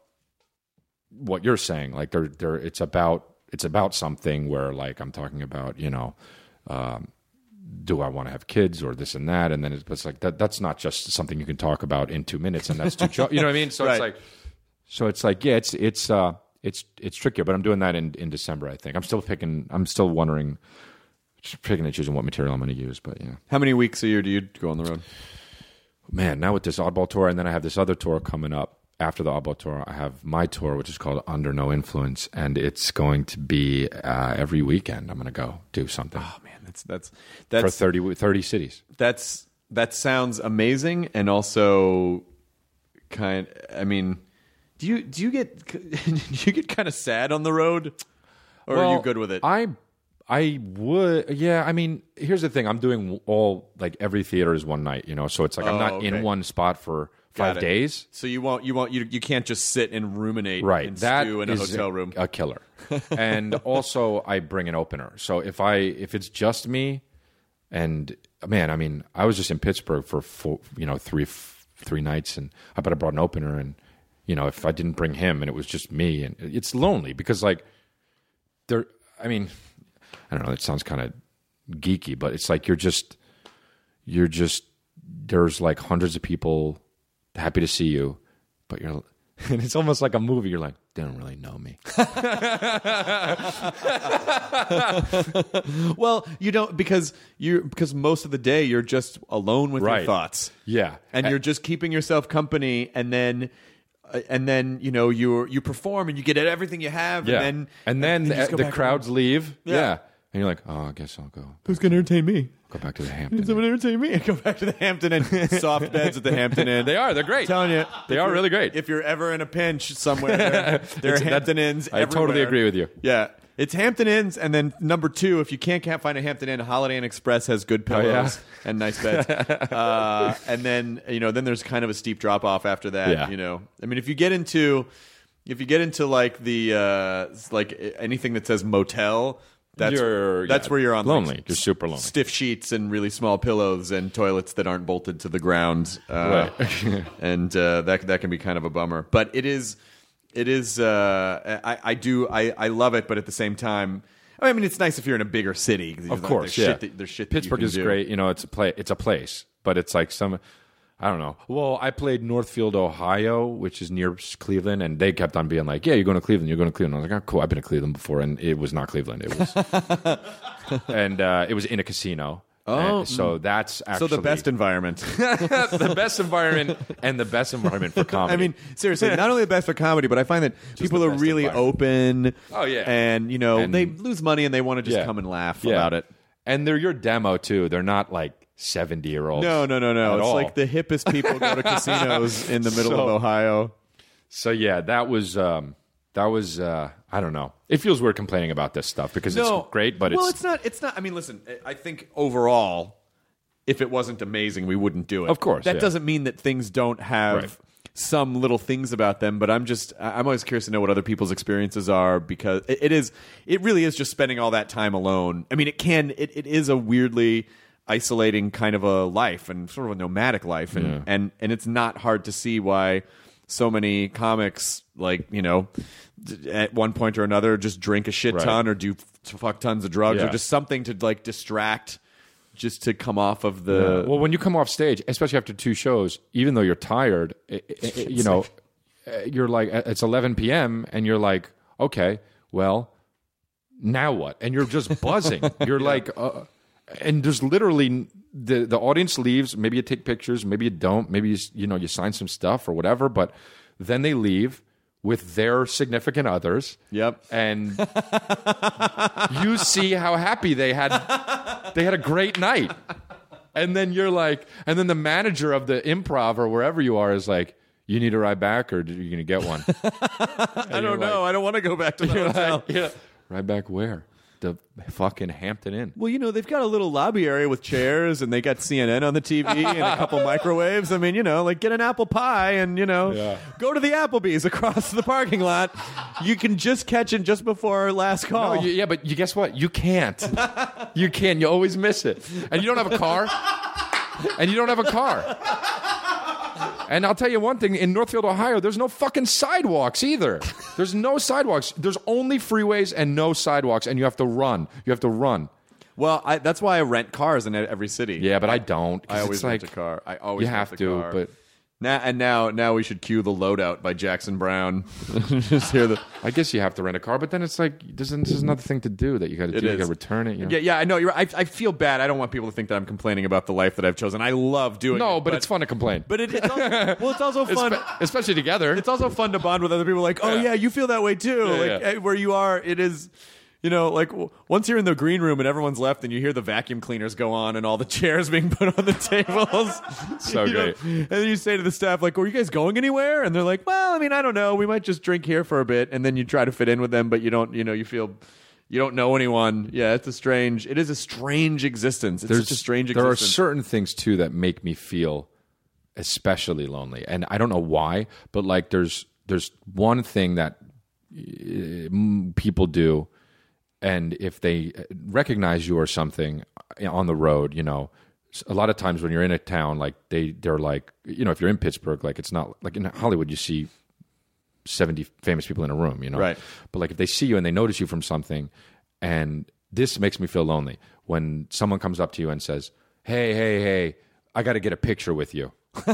what you're saying. Like they're they're it's about. It's about something where, like, I'm talking about, you know, um, do I want to have kids or this and that, and then it's, it's like that. That's not just something you can talk about in two minutes, and that's too. Jo- you know what I mean? So Right. it's like, so it's like, yeah, it's it's uh, it's it's trickier, but I'm doing that in, in December. I think I'm still picking. I'm still wondering, just picking and choosing what material I'm going to use. But yeah, How many weeks a year do you go on the road? man, now with this Oddball tour, and then I have this other tour coming up. After the Oddball tour, I have my tour, which is called Under No Influence, and it's going to be uh, every weekend. I'm going to go do something. Oh man, that's that's that's for thirty, thirty cities. That's that sounds amazing, and also kind. I mean, do you do you get do you get kind of sad on the road, or Well, are you good with it? I I would, yeah. I mean, here's the thing: I'm doing all like every theater is one night, you know. So it's like I'm Oh, not okay. in one spot for Got five it. days. So you won't you won't you you can't just sit and ruminate Right, and that stew in a is hotel room. a killer. And also, I bring an opener. So if I if it's just me, and man, I mean, I was just in Pittsburgh for four, you know three three nights, and I but I brought an opener, and you know if I didn't bring him, and it was just me, and it's lonely because like there. I mean, I don't know. It sounds kind of geeky, but it's like you're just you're just there's like hundreds of people happy to see you, but you're and it's almost like a movie. You're like, they don't really know me. Well, you don't because you because most of the day you're just alone with your Right. thoughts. Yeah. and A- you're just keeping yourself company, and then uh, and then you know you you perform and you get everything you have, Yeah. and then and then you just the, go the back crowds home. leave. Yeah. Yeah. And you're like, oh, I guess I'll go. Who's going to entertain me? Go back to the Someone Hampton. entertain me. Go back to the Hampton Inn. Soft beds at the Hampton Inn. They are. They're great. I'm telling you, They if are you're- really great. If you're ever in a pinch somewhere, there, there are It's- Hampton that- Inns. I totally everywhere. agree with you. Yeah, it's Hampton Inns, and then number two, if you can't can't find a Hampton Inn, Holiday Inn Express has good pillows Oh, yeah? and nice beds. uh, and then you know, then there's kind of a steep drop off after that. Yeah. You know, I mean, if you get into if you get into like the uh, like anything that says motel. That's, You're- that's yeah, where you're on lonely. like, You're super lonely. Stiff sheets and really small pillows and toilets that aren't bolted to the ground. Uh, Right. and uh, that that can be kind of a bummer. But it is, it is. Uh, I, I do. I, I love it. But at the same time, I mean, it's nice if you're in a bigger city. 'Cause Of there's course, there's yeah. Shit that, there's shit that Pittsburgh you can is do. great. You know, it's a play. It's a place, but it's like some. I don't know. Well, I played Northfield, Ohio, which is near Cleveland, and they kept on being like, "Yeah, you're going to Cleveland. You're going to Cleveland." I was like, "Oh, cool. I've been to Cleveland before," and it was not Cleveland. It was, and uh, it was in a casino. Oh, And so that's So actually the best environment. the best environment and the best environment for comedy. I mean, seriously, not only the best for comedy, but I find that people the are best really environment. open. Oh, yeah. and you know And- they lose money and they want to just Yeah. come and laugh Yeah. about it. and they're your demo too. They're not like seventy year olds. No, no, no, no. at It's all. like the hippest people go to casinos in the middle So- of Ohio. So yeah, that was um, that was uh, I don't know. It feels weird complaining about this stuff because No. it's great, but well, it's, it's not. It's not. I mean, listen. I think overall, if it wasn't amazing, we wouldn't do it. Of course, that yeah. doesn't mean that things don't have Right. some little things about them. But I'm just. I'm always curious to know what other people's experiences are because it, it is. It really is just spending all that time alone. I mean, it can. It, it is a weirdly isolating kind of a life and sort of a nomadic life, and Yeah. and and it's not hard to see why so many comics, like, you know, d- at one point or another, just drink a shit Right. ton or do f- fuck tons of drugs Yeah. or just something to like distract, just to come off of the. Yeah. Well, when you come off stage, especially after two shows, even though you're tired, i i i- you know, uh, you're like, uh, it's eleven p.m. and you're like, okay, well, now what? And you're just buzzing. You're like, uh, and there's literally the the audience leaves. Maybe you take pictures, maybe you don't. Maybe you s- you know you sign some stuff or whatever. But then they leave with their significant others. Yep. And you see how happy they had. They had a great night. And then you're like, and then the manager of the improv or wherever you are is like, you need a ride back or are you going to get one? I don't know. I don't want to go back to the You're hotel. like, yeah. Ride back where? The fucking Hampton Inn. Well, you know, they've got a little lobby area with chairs and they got C N N on the T V and a couple microwaves. I mean, you know, like get an apple pie and, you know, Yeah. go to the Applebee's across the parking lot. You can just catch it just before last call. No, you, yeah, but you guess what? You can't. You can. You always miss it. And you don't have a car. And you don't have a car. And I'll tell you one thing, in Northfield, Ohio, there's no fucking sidewalks either. There's no sidewalks. There's only freeways and no sidewalks, and you have to run. You have to run. Well, I, that's why I rent cars in every city. Yeah, but I don't. 'cause I always it's rent like, a car. I always you rent have a to, car. but now and now now we should cue the Loadout by Jackson Brown. Just hear the. I guess you have to rent a car. But then it's like there's, there's another thing to do that you got to do. It You is. got to return it. You know? Yeah, yeah, I know. You're. Right. I, I feel bad. I don't want people to think that I'm complaining about the life that I've chosen. I love doing it. No, but, it's fun to complain. But it, it's also, well, it's also fun. Espe- especially together. It's also fun to bond with other people. Like, oh Yeah. yeah, you feel that way too. Yeah, like yeah. eh, where you are, it is. You know, like w- once you're in the green room and everyone's left, and you hear the vacuum cleaners go on and all the chairs being put on the tables. So You know, great. and then you say to the staff, like, "Are you guys going anywhere?" And they're like, "Well, I mean, I don't know. We might just drink here for a bit." And then you try to fit in with them, but you don't. You know, you feel. You don't know anyone. Yeah, it's a strange. It is a strange existence. It's such a strange there existence. are certain things too that make me feel especially lonely, and I don't know why, but like there's there's one thing that uh, m- people do, and if they recognize you or something on the road, you know, a lot of times when you're in a town, like they they're like, you know, if you're in Pittsburgh, like it's not like in Hollywood, you see seventy famous people in a room, you know, Right. But like if they see you and they notice you from something, and this makes me feel lonely when someone comes up to you and says, "Hey, hey, hey, I got to get a picture with you,"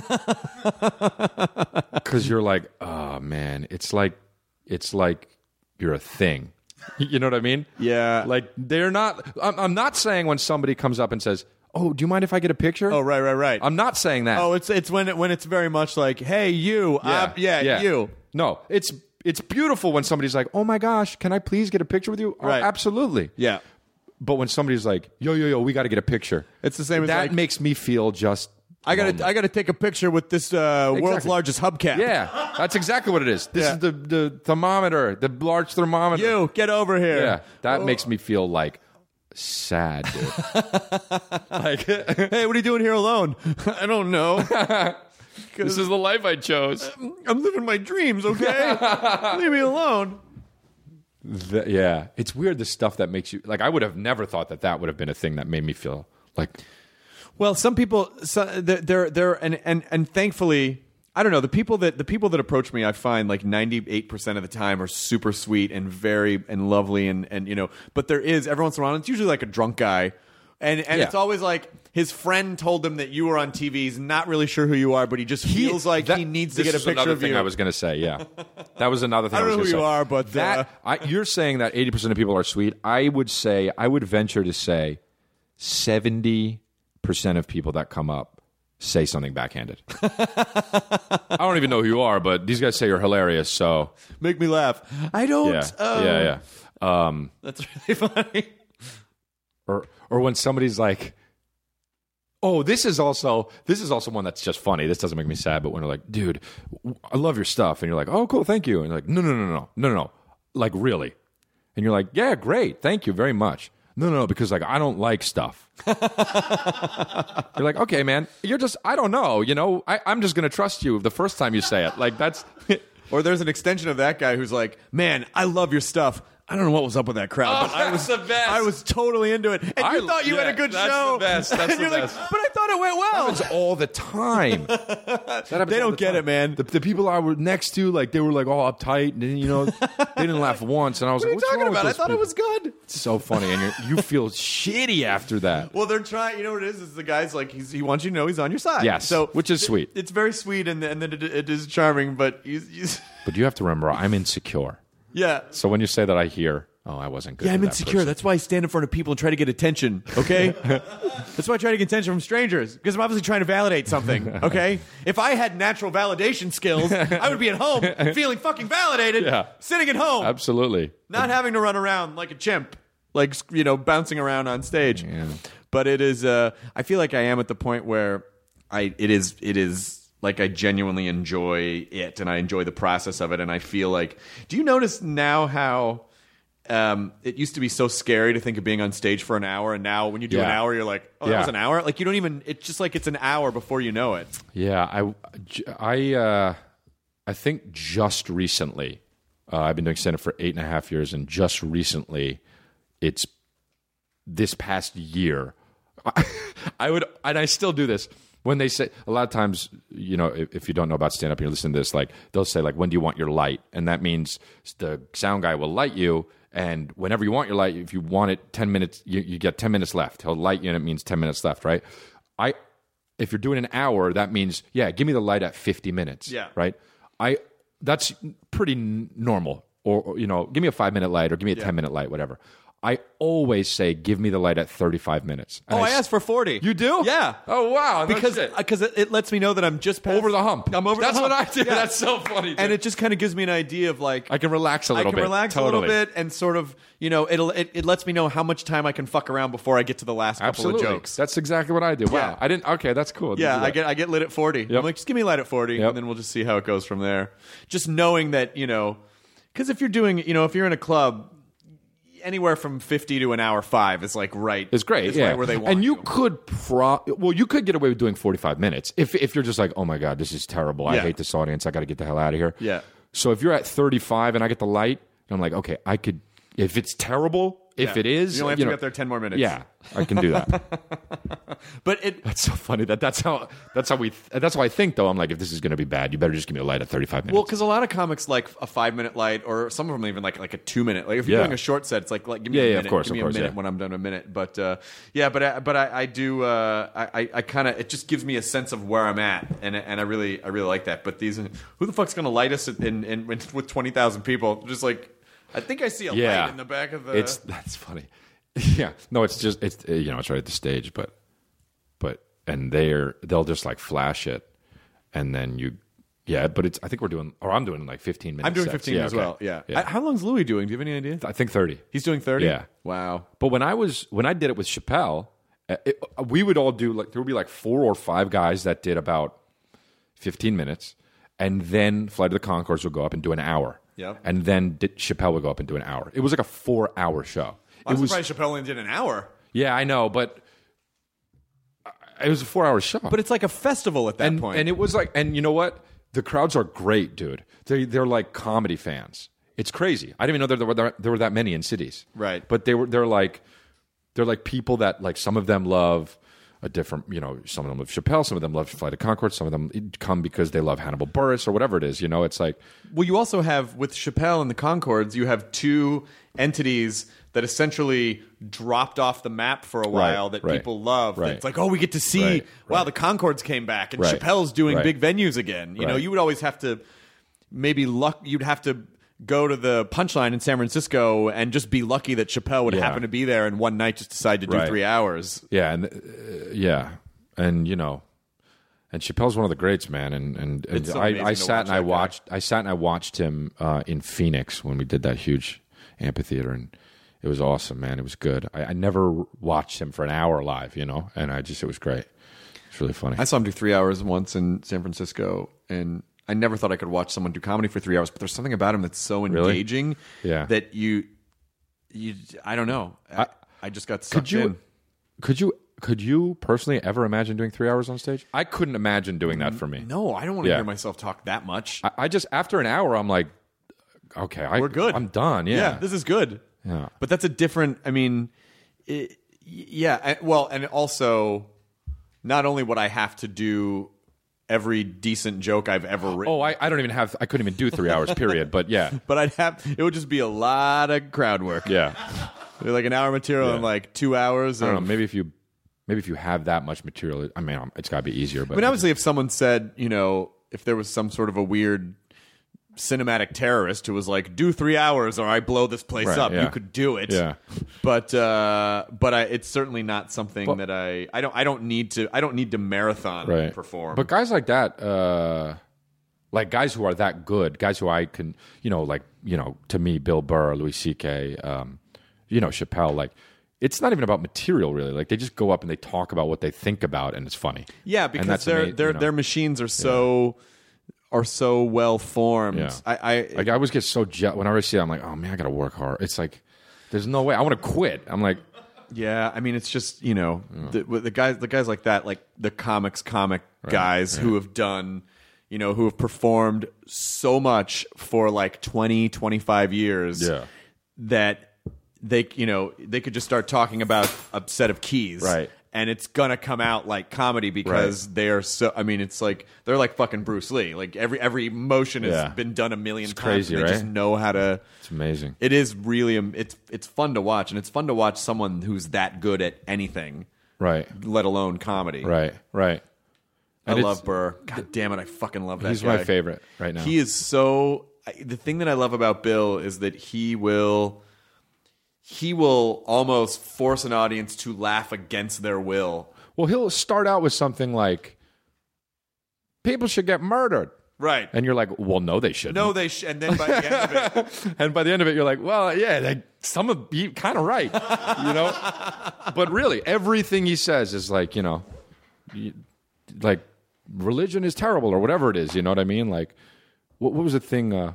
because you're like, oh man, it's like it's like you're a thing. You know what I mean? Yeah. Like they're not. I'm, I'm not saying when somebody comes up and says, "Oh, do you mind if I get a picture?" Oh, right, right, right. I'm not saying that. Oh, it's it's when it, when it's very much like, hey, you, yeah, yeah, you. No, it's it's beautiful when somebody's like, "Oh my gosh, can I please get a picture with you?" Oh, Right. absolutely. Yeah. But when somebody's like, "Yo, yo, yo, we got to get a picture," It's the same as that like, makes me feel just. I gotta lonely. I gotta take a picture with this uh, world's Exactly. largest hubcap. Yeah, that's exactly what it is. This Yeah. is the the thermometer, the large thermometer. You get over here. Yeah, that Oh. makes me feel like sad, dude. Like, Hey, what are you doing here alone? I don't know. this is the life I chose. I'm living my dreams. Okay, leave me alone. The- yeah, it's weird the stuff that makes you like. I would have never thought that that would have been a thing that made me feel like. Well, some people, so, they're, they're, they're and, and, and thankfully, I don't know, the people that the people that approach me, I find like ninety-eight percent of the time are super sweet and very and lovely and, and you know, but there is every once in a while, it's usually like a drunk guy. And and Yeah. it's always like his friend told him that you were on T V. He's not really sure who you are, but he just feels like that- he needs to this get a is picture another of thing you. I was going to say. Yeah, that was another thing. I don't was know gonna who you say. are, but, that uh, I, you're saying that eighty percent of people are sweet. I would say I would venture to say seventy percent of people that come up say something backhanded. I don't even know who you are, but these guys say you're hilarious. So Make me laugh. I don't. yeah, um, yeah, yeah. Um, That's really funny. or or when somebody's like, Oh, this is also this is also one that's just funny. This doesn't make me sad, but when they're like, dude, I love your stuff, and you're like, oh, cool, thank you, and you're like, no, no, no, no, no, no, no, like really, and you're like, yeah, great, thank you very much. No, no, no, because like I don't like stuff. You're like, okay, man, you're just I don't know, you know, I, I'm just gonna trust you the first time you say it. Like that's. Or there's an extension of that guy who's like, man, I love your stuff. I don't know what was up with that crowd, Oh, but I was that's the best. I was totally into it. And I- you thought you had yeah, a good that's show. the best. That's and the you're best. like, but I thought it went well. happens all the time. That happens They all don't the get time. it, man. The, the people I were next to, like they were like all uptight, and you know, they didn't laugh once. And I was What are like, you "What's talking wrong with about? I those thought it people?" was good. It's so funny, and you're, you feel shitty after that. Well, they're trying. You know what it is? Is the guy's like he's, he wants you to know he's on your side. Yes, so which is sweet. It's very sweet, and and then it, it is charming. But he's, he's But you have to remember, I'm insecure. yeah. So when you say that, I hear, "Oh, I wasn't good." Yeah, I'm with that insecure. person." That's why I stand in front of people and try to get attention, okay? That's why I try to get attention from strangers, because I'm obviously trying to validate something, okay? If I had natural validation skills, I would be at home feeling fucking validated, Yeah. sitting at home, Absolutely. not having to run around like a chimp, like, you know, bouncing around on stage. Yeah. But it is, uh, I feel like I am at the point where I, it is, it is, like I genuinely enjoy it, and I enjoy the process of it, and I feel like, do you notice now how... Um, it used to be so scary to think of being on stage for an hour, and now when you do an Yeah. hour, you're like, "Oh, that Yeah. was an hour!" Like you don't even. It's just like it's an hour before you know it. Yeah, I, I, uh, I think just recently, uh, I've been doing stand-up for eight and a half years, and just recently, it's this past year, I would, and I still do this. When they say, a lot of times, you know, if, if you don't know about stand-up, you're listening to this, like, they'll say, like, when do you want your light? And that means the sound guy will light you, and whenever you want your light, if you want it ten minutes, you, you get ten minutes left. He'll light you, and it means ten minutes left, right? I, if you're doing an hour, that means, yeah, give me the light at fifty minutes, Yeah. right? I, that's pretty n- normal. Or, or, you know, give me a five-minute light, or give me a ten-minute light, whatever. I always say, give me the light at thirty-five minutes. And Oh, I s- asked for forty. You do? Yeah. Oh, wow. No because shit. because it, it lets me know that I'm just past, over the hump. I'm over. That's the hump. what I do. Yeah. That's so funny. Dude. And it just kind of gives me an idea of like I can relax a I little can bit. relax totally. a little bit, and sort of, you know, it'll it, it lets me know how much time I can fuck around before I get to the last couple Absolutely. of jokes. That's exactly what I do. Wow. Yeah. I didn't. Okay, that's cool. Yeah, Do that. I get I get lit at forty. Yep. I'm like, just give me light at forty, Yep. and then we'll just see how it goes from there. Just knowing that, you know, because if you're doing, you know, if you're in a club, anywhere from fifty to an hour five is like right. It's great, is yeah. right where they want and you you. could pro well, you could get away with doing forty-five minutes if if you're just like, oh my god, this is terrible. I Yeah. hate this audience. I got to get the hell out of here. Yeah. So if you're at thirty-five and I get the light, I'm like, okay, I could. If it's terrible, if Yeah. it is, you only have to know, get there ten more minutes. Yeah, I can do that. But it That's so funny. That that's how that's how we that's how I think though. I'm like, if this is going to be bad, you better just give me a light at thirty-five minutes. well, because a lot of comics like a five minute light, or some of them even like like a two minute. Like if you're Yeah. doing a short set, it's like like give me Yeah, a yeah, minute. of course, give me of course, a minute yeah. when I'm done a minute. But uh, yeah, but I, but I, I do uh, I I, I kind of it just gives me a sense of where I'm at, and and I really I really like that. But these who the fuck's gonna light us in, in, in with twenty thousand people? Just like I think I see a yeah, light in the back of the. It's that's funny. Yeah, no, it's just it's uh, you know it's right at the stage, but but and they're they'll just like flash it, and then you yeah, but it's I think we're doing or I'm doing like fifteen minutes. I'm doing sets. fifteen Yeah, as okay. well. Yeah. yeah. I- how long's Louis doing? Do you have any idea? I think thirty. He's doing thirty. Yeah. Wow. But when I was when I did it with Chappelle, uh, it, we would all do like there would be like four or five guys that did about fifteen minutes, and then Flight of the Conchords would go up and do an hour. Yep. And then did, Chappelle would go up and do an hour. It was like a four-hour show. I'm it was surprised Chappelle only did an hour. yeah, I know, but uh, it was a four-hour show. But it's like a festival at that and, point. and it was like, and you know what? The crowds are great, dude. They they're like comedy fans. It's crazy. I didn't even know there were there were that many in cities. Right. But they were they're like they're like people that like some of them love a different, you know, some of them love Chappelle, some of them love Flight of Conchords, some of them come because they love Hannibal Buress or whatever it is. You know, it's like Well, you also have, with Chappelle and the Conchords, you have two entities that essentially dropped off the map for a while Right, that right, people love. right. It's like, oh, we get to see, Right, wow, right. the Conchords came back, and Right, Chappelle's doing right. big venues again. You know, Right. you would always have to, maybe luck, you'd have to go to the Punchline in San Francisco and just be lucky that Chappelle would Yeah. happen to be there and one night just decide to do Right. three hours. yeah, and uh, yeah, and you know, and Chappelle's one of the greats, man. And and, and It's so I, amazing I to sat watch and I that guy. watched I sat and I watched him uh, in Phoenix when we did that huge amphitheater, and it was awesome, man. It was good. I, I never watched him for an hour live, you know, and I just it was great. It's really funny. I saw him do three hours once in San Francisco, and I never thought I could watch someone do comedy for three hours. But there's something about him that's so Really? engaging Yeah. that you, you, I don't know. I, I- I just got sucked Could you, in. could you, could you personally ever imagine doing three hours on stage? I couldn't imagine doing that for me. No, I don't want to Yeah. hear myself talk that much. I, I just after an hour, I'm like, okay, I, We're good. I'm done. Yeah, Yeah, this is good. Yeah. But that's a different, I mean, it, yeah, I, well, and also not only would I have to do every decent joke I've ever written, oh, I, I don't even have. I couldn't even do three hours. Period. But yeah, but I'd have, it would just be a lot of crowd work. yeah. Like an hour material Yeah. in like two hours. I don't know. of- Maybe if you, maybe if you have that much material, I mean, it's got to be easier. But I mean, obviously, if someone said, you know, if there was some sort of a weird cinematic terrorist who was like, do three hours or I blow this place Right, up, yeah. you could do it. Yeah. But uh, but I, it's certainly not something But- that I I don't I don't need to I don't need to marathon right. perform. But guys like that, uh, like guys who are that good, guys who I can, you know, like you know, to me, Bill Burr, Louis C K, um, you know, Chappelle, like. It's not even about material, really. Like they just go up and they talk about what they think about, and it's funny. yeah, And because that's their ama- their you know. their machines are so are so well formed. Yeah. I, I Like I always get so je- when I always see it, I'm like, oh man, I got to work hard. It's like, there's no way I want to quit. I'm like, Yeah, I mean, it's just you know the, the guys, the guys like that, like the comics, comic guys who have done, you know, who have performed so much for like twenty, twenty-five years. Yeah. That they, you know, they could just start talking about a set of keys, Right. And it's gonna come out like comedy because Right. they are so. I mean, it's like they're like fucking Bruce Lee. Like every every motion has Yeah. been done a million It's times. crazy, and they right? just know how to. it's amazing. It is really um, it's it's fun to watch, and it's fun to watch someone who's that good at anything, Right, let alone comedy. right, right. I And it's- love Burr. God damn it, I fucking love that He's guy. my favorite right now. He is so. I- The thing that I love about Bill is that he will. He will almost force an audience to laugh against their will. Well, he'll start out with something like, "People should get murdered," Right. and you're like, "Well, no, they shouldn't." No, they sh- and then by the end of it, and by the end of it, you're like, "Well, yeah, they, some of you kind of right," you know. But really, everything he says is like, you know, you, like religion is terrible or whatever it is. You know what I mean? Like, what, what was the thing? Uh,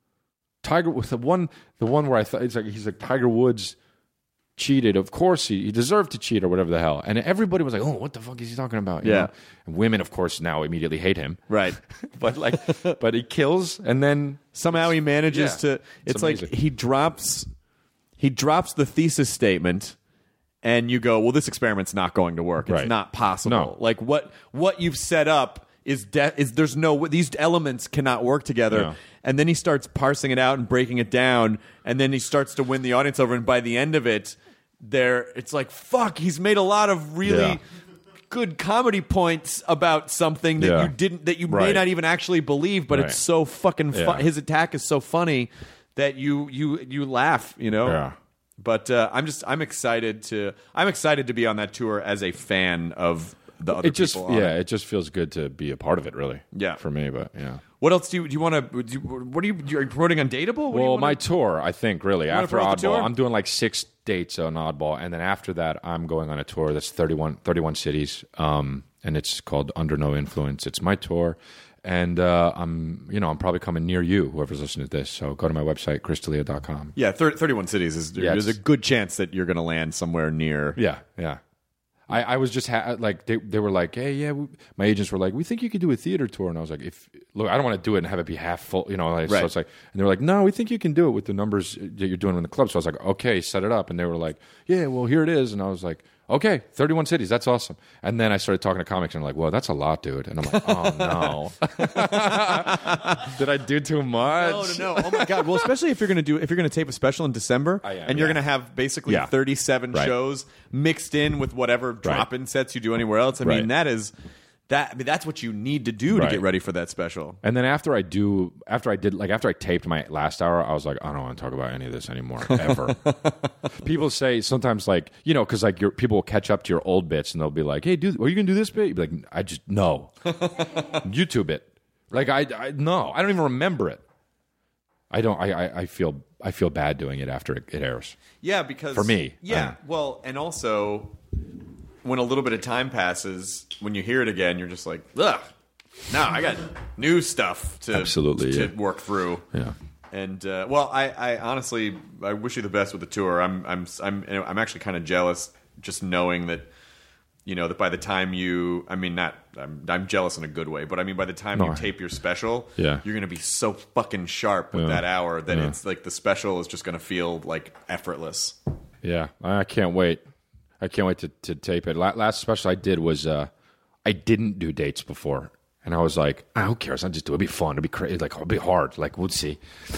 Tiger was the one, the one where I thought it's like he's like Tiger Woods cheated. Of course, he, he deserved to cheat or whatever the hell. And everybody was like, "Oh, what the fuck is he talking about?" You Yeah. know? And women, of course, now immediately hate him. right. But like, but he kills, and then Somehow he manages Yeah. to. It's, It's like amazing. he drops, he drops the thesis statement, and you go, "Well, this experiment's not going to work. It's Right. not possible. No. Like what what you've set up is de- is there's no these elements cannot work together." No. And then he starts parsing it out and breaking it down, and then he starts to win the audience over. And by the end of it, there it's like, "Fuck, he's made a lot of really." Yeah. Good comedy points about something that Yeah. you didn't that you may Right. not even actually believe, but Right. it's so fucking fun. Yeah. His attack is so funny that you you you laugh, you know. Yeah. But uh, I'm just I'm excited to I'm excited to be on that tour as a fan of the other it just people. on yeah, it. it just feels good to be a part of it, really. Yeah. for me. But yeah. What else do you do? You want to? Do you, what are you? You're promoting on Dateable? What do you Well, wanna- my tour, I think, really wanna after promote the Oddball, tour? I'm doing like six dates on Oddball, and then after that, I'm going on a tour that's thirty-one, thirty-one cities, um, and it's called Under No Influence. It's my tour, and uh, I'm, you know, I'm probably coming near you, whoever's listening to this. So go to my website, chris d'elia dot com. yeah, thirty, thirty-one cities is Yeah, there's a it's- good chance that you're going to land somewhere near. Yeah, yeah. I, I was just ha- like they they were like, hey, yeah. We, my agents were like, we think you could do a theater tour, and I was like, if look, I don't want to do it and have it be half full, you know. Like, Right. So it's like, and they were like, no, we think you can do it with the numbers that you're doing in the club. So I was like, okay, set it up, and they were like, yeah, well, here it is, and I was like, okay, thirty-one cities, that's awesome. And then I started talking to comics, and I'm like, well, that's a lot, dude. And I'm like, oh no, did I do too much? No, no, no. Oh my god. Well, especially if you're gonna do if you're gonna tape a special in December, I am, and you're yeah. gonna have basically Yeah. thirty-seven Right. shows mixed in with whatever drop-in sets you do anywhere else. I mean, Right. that is that. I mean, that's what you need to do to Right. get ready for that special. And then after I do, after I did, like after I taped my last hour, I was like, I don't want to talk about any of this anymore, ever. People say sometimes, like, you know, because like your people will catch up to your old bits and they'll be like, hey, dude, are you gonna do this bit? You'd be like, I just no, YouTube it. Like I, I no, I don't even remember it. I don't. I, I, I feel I feel bad doing it after it, it airs. Yeah, because For me, yeah. um, well, and also, when a little bit of time passes, when you hear it again, you're just like, ugh. No, I got new stuff to Absolutely, to yeah. work through. Yeah. And uh, well, I, I honestly, I wish you the best with the tour. I'm, I'm, I'm, I'm actually kind of jealous, just knowing that, you know, that by the time you, I mean, not, I'm, I'm jealous in a good way, but I mean, by the time No, you I- tape your special, Yeah. you're going to be so fucking sharp with Yeah. that hour that Yeah. it's like the special is just going to feel like effortless. Yeah, I can't wait. I can't wait to, to tape it. La- Last special I did was uh, I didn't do dates before. And I was like, ah, who cares? I'll just do it. It'll be fun. It'll be crazy. Like, it'll be hard. Like, we'll see.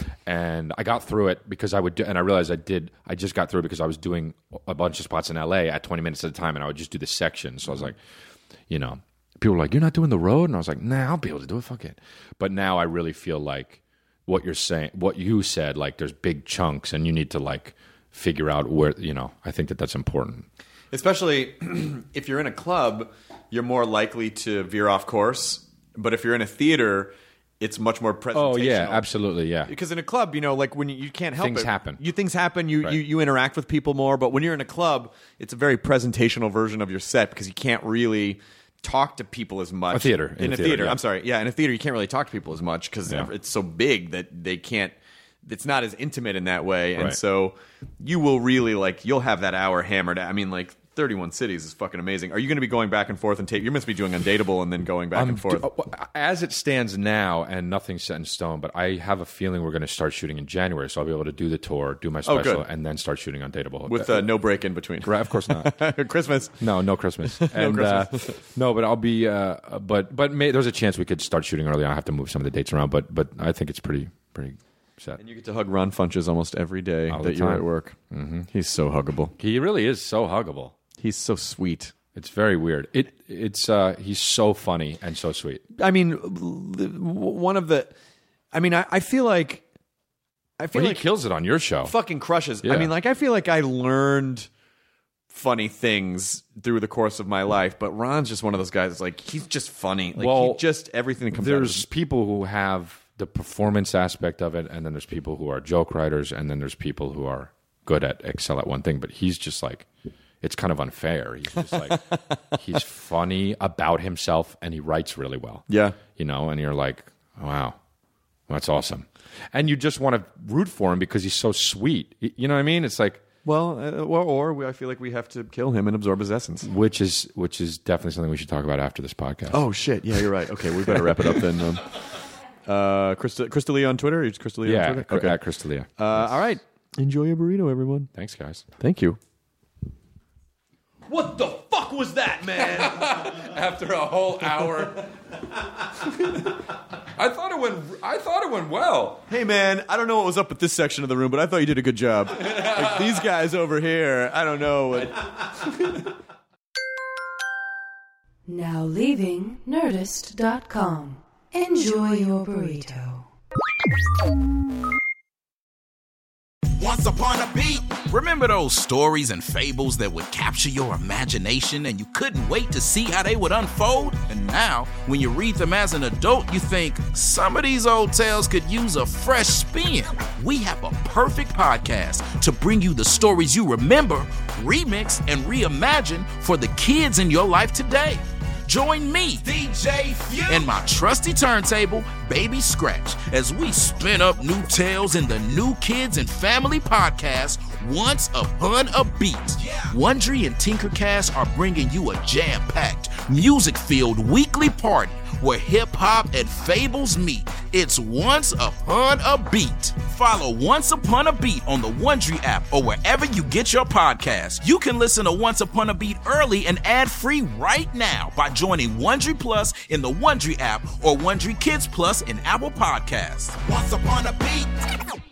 And I got through it because I would do, and I realized I did, I just got through it because I was doing a bunch of spots in L A at twenty minutes at a time, and I would just do the section. So I was like, you know, people were like, you're not doing the road? And I was like, nah, I'll be able to do it. Fuck it. But now I really feel like what you're saying, what you said, like, there's big chunks, and you need to, like, figure out where, you know, I think that that's important. Especially if you're in a club, you're more likely to veer off course. But if you're in a theater, it's much more presentational. Oh, yeah, absolutely, yeah. Because in a club, you know, like when you, you can't help Things it. happen. You things happen. You, Right. you you interact with people more. But when you're in a club, it's a very presentational version of your set because you can't really talk to people as much. A theater. In, In a a theater. theater, yeah. I'm sorry. Yeah, in a theater, you can't really talk to people as much because Yeah. it's so big that they can't. It's not as intimate in that way, and Right. so you will really like you'll have that hour hammered. I mean, like thirty-one cities is fucking amazing. Are you going to be going back and forth and tape? You must be doing Undateable and then going back I'm and forth. do- as it stands now, and nothing's set in stone, but I have a feeling we're going to start shooting in January, so I'll be able to do the tour, do my Oh, special, good. and then start shooting Undateable. With uh, no break in between. Right, of course not. Christmas. No, no Christmas. And, Christmas. Uh, no, but I'll be. Uh, but but may, there's a chance we could start shooting early. I have to move some of the dates around, but but I think it's pretty pretty set. And you get to hug Ron Funches almost every day All that the you're time. at work. Mm-hmm. He's so huggable. He really is so huggable. He's so sweet. It's very weird. It it's uh, he's so funny and so sweet. I mean, one of the. I mean, I, I feel like. I feel Well, like he kills it on your show. fucking crushes. Yeah. I mean, like I feel like I learned funny things through the course of my life, but Ron's just one of those guys that's like he's just funny. Like Well, he just everything that comes out of There's his- people who have the performance aspect of it, and then there's people who are joke writers, and then there's people who are good at excel at one thing. But he's just like, it's kind of unfair. He's just like, he's funny about himself, and he writes really well. Yeah. You know, and you're like, wow, that's awesome. And you just want to root for him because he's so sweet. Y- You know what I mean? It's like, Well, uh, or, or we, I feel like we have to kill him and absorb his essence. which is which is definitely something we should talk about after this podcast. Oh shit! Yeah, you're right. Okay, we better wrap it up then. Um, uh, Krista, Crystalia on Twitter. Is Crystalia yeah, on Twitter? at Crystalia. Uh, all right. Enjoy your burrito, everyone. Thanks, guys. Thank you. What the fuck was that, man? After a whole hour. I thought it went. I thought it went well. Hey, man, I don't know what was up with this section of the room, but I thought you did a good job. Like, these guys over here, I don't know. What... Now leaving Nerdist dot com. Enjoy your burrito. Once upon a beat. Remember those stories and fables that would capture your imagination and you couldn't wait to see how they would unfold? And now, when you read them as an adult, you think some of these old tales could use a fresh spin. We have a perfect podcast to bring you the stories you remember, remix, and reimagine for the kids in your life today. Join me, D J Few, and my trusty turntable, Baby Scratch, as we spin up new tales in the New Kids and Family podcast, Once Upon a Beat. Wondery and Tinkercast are bringing you a jam-packed, music-filled weekly party where hip-hop and fables meet. It's Once Upon a Beat. Follow Once Upon a Beat on the Wondery app or wherever you get your podcasts. You can listen to Once Upon a Beat early and ad-free right now by joining Wondery Plus in the Wondery app or Wondery Kids Plus in Apple Podcasts. Once Upon a Beat.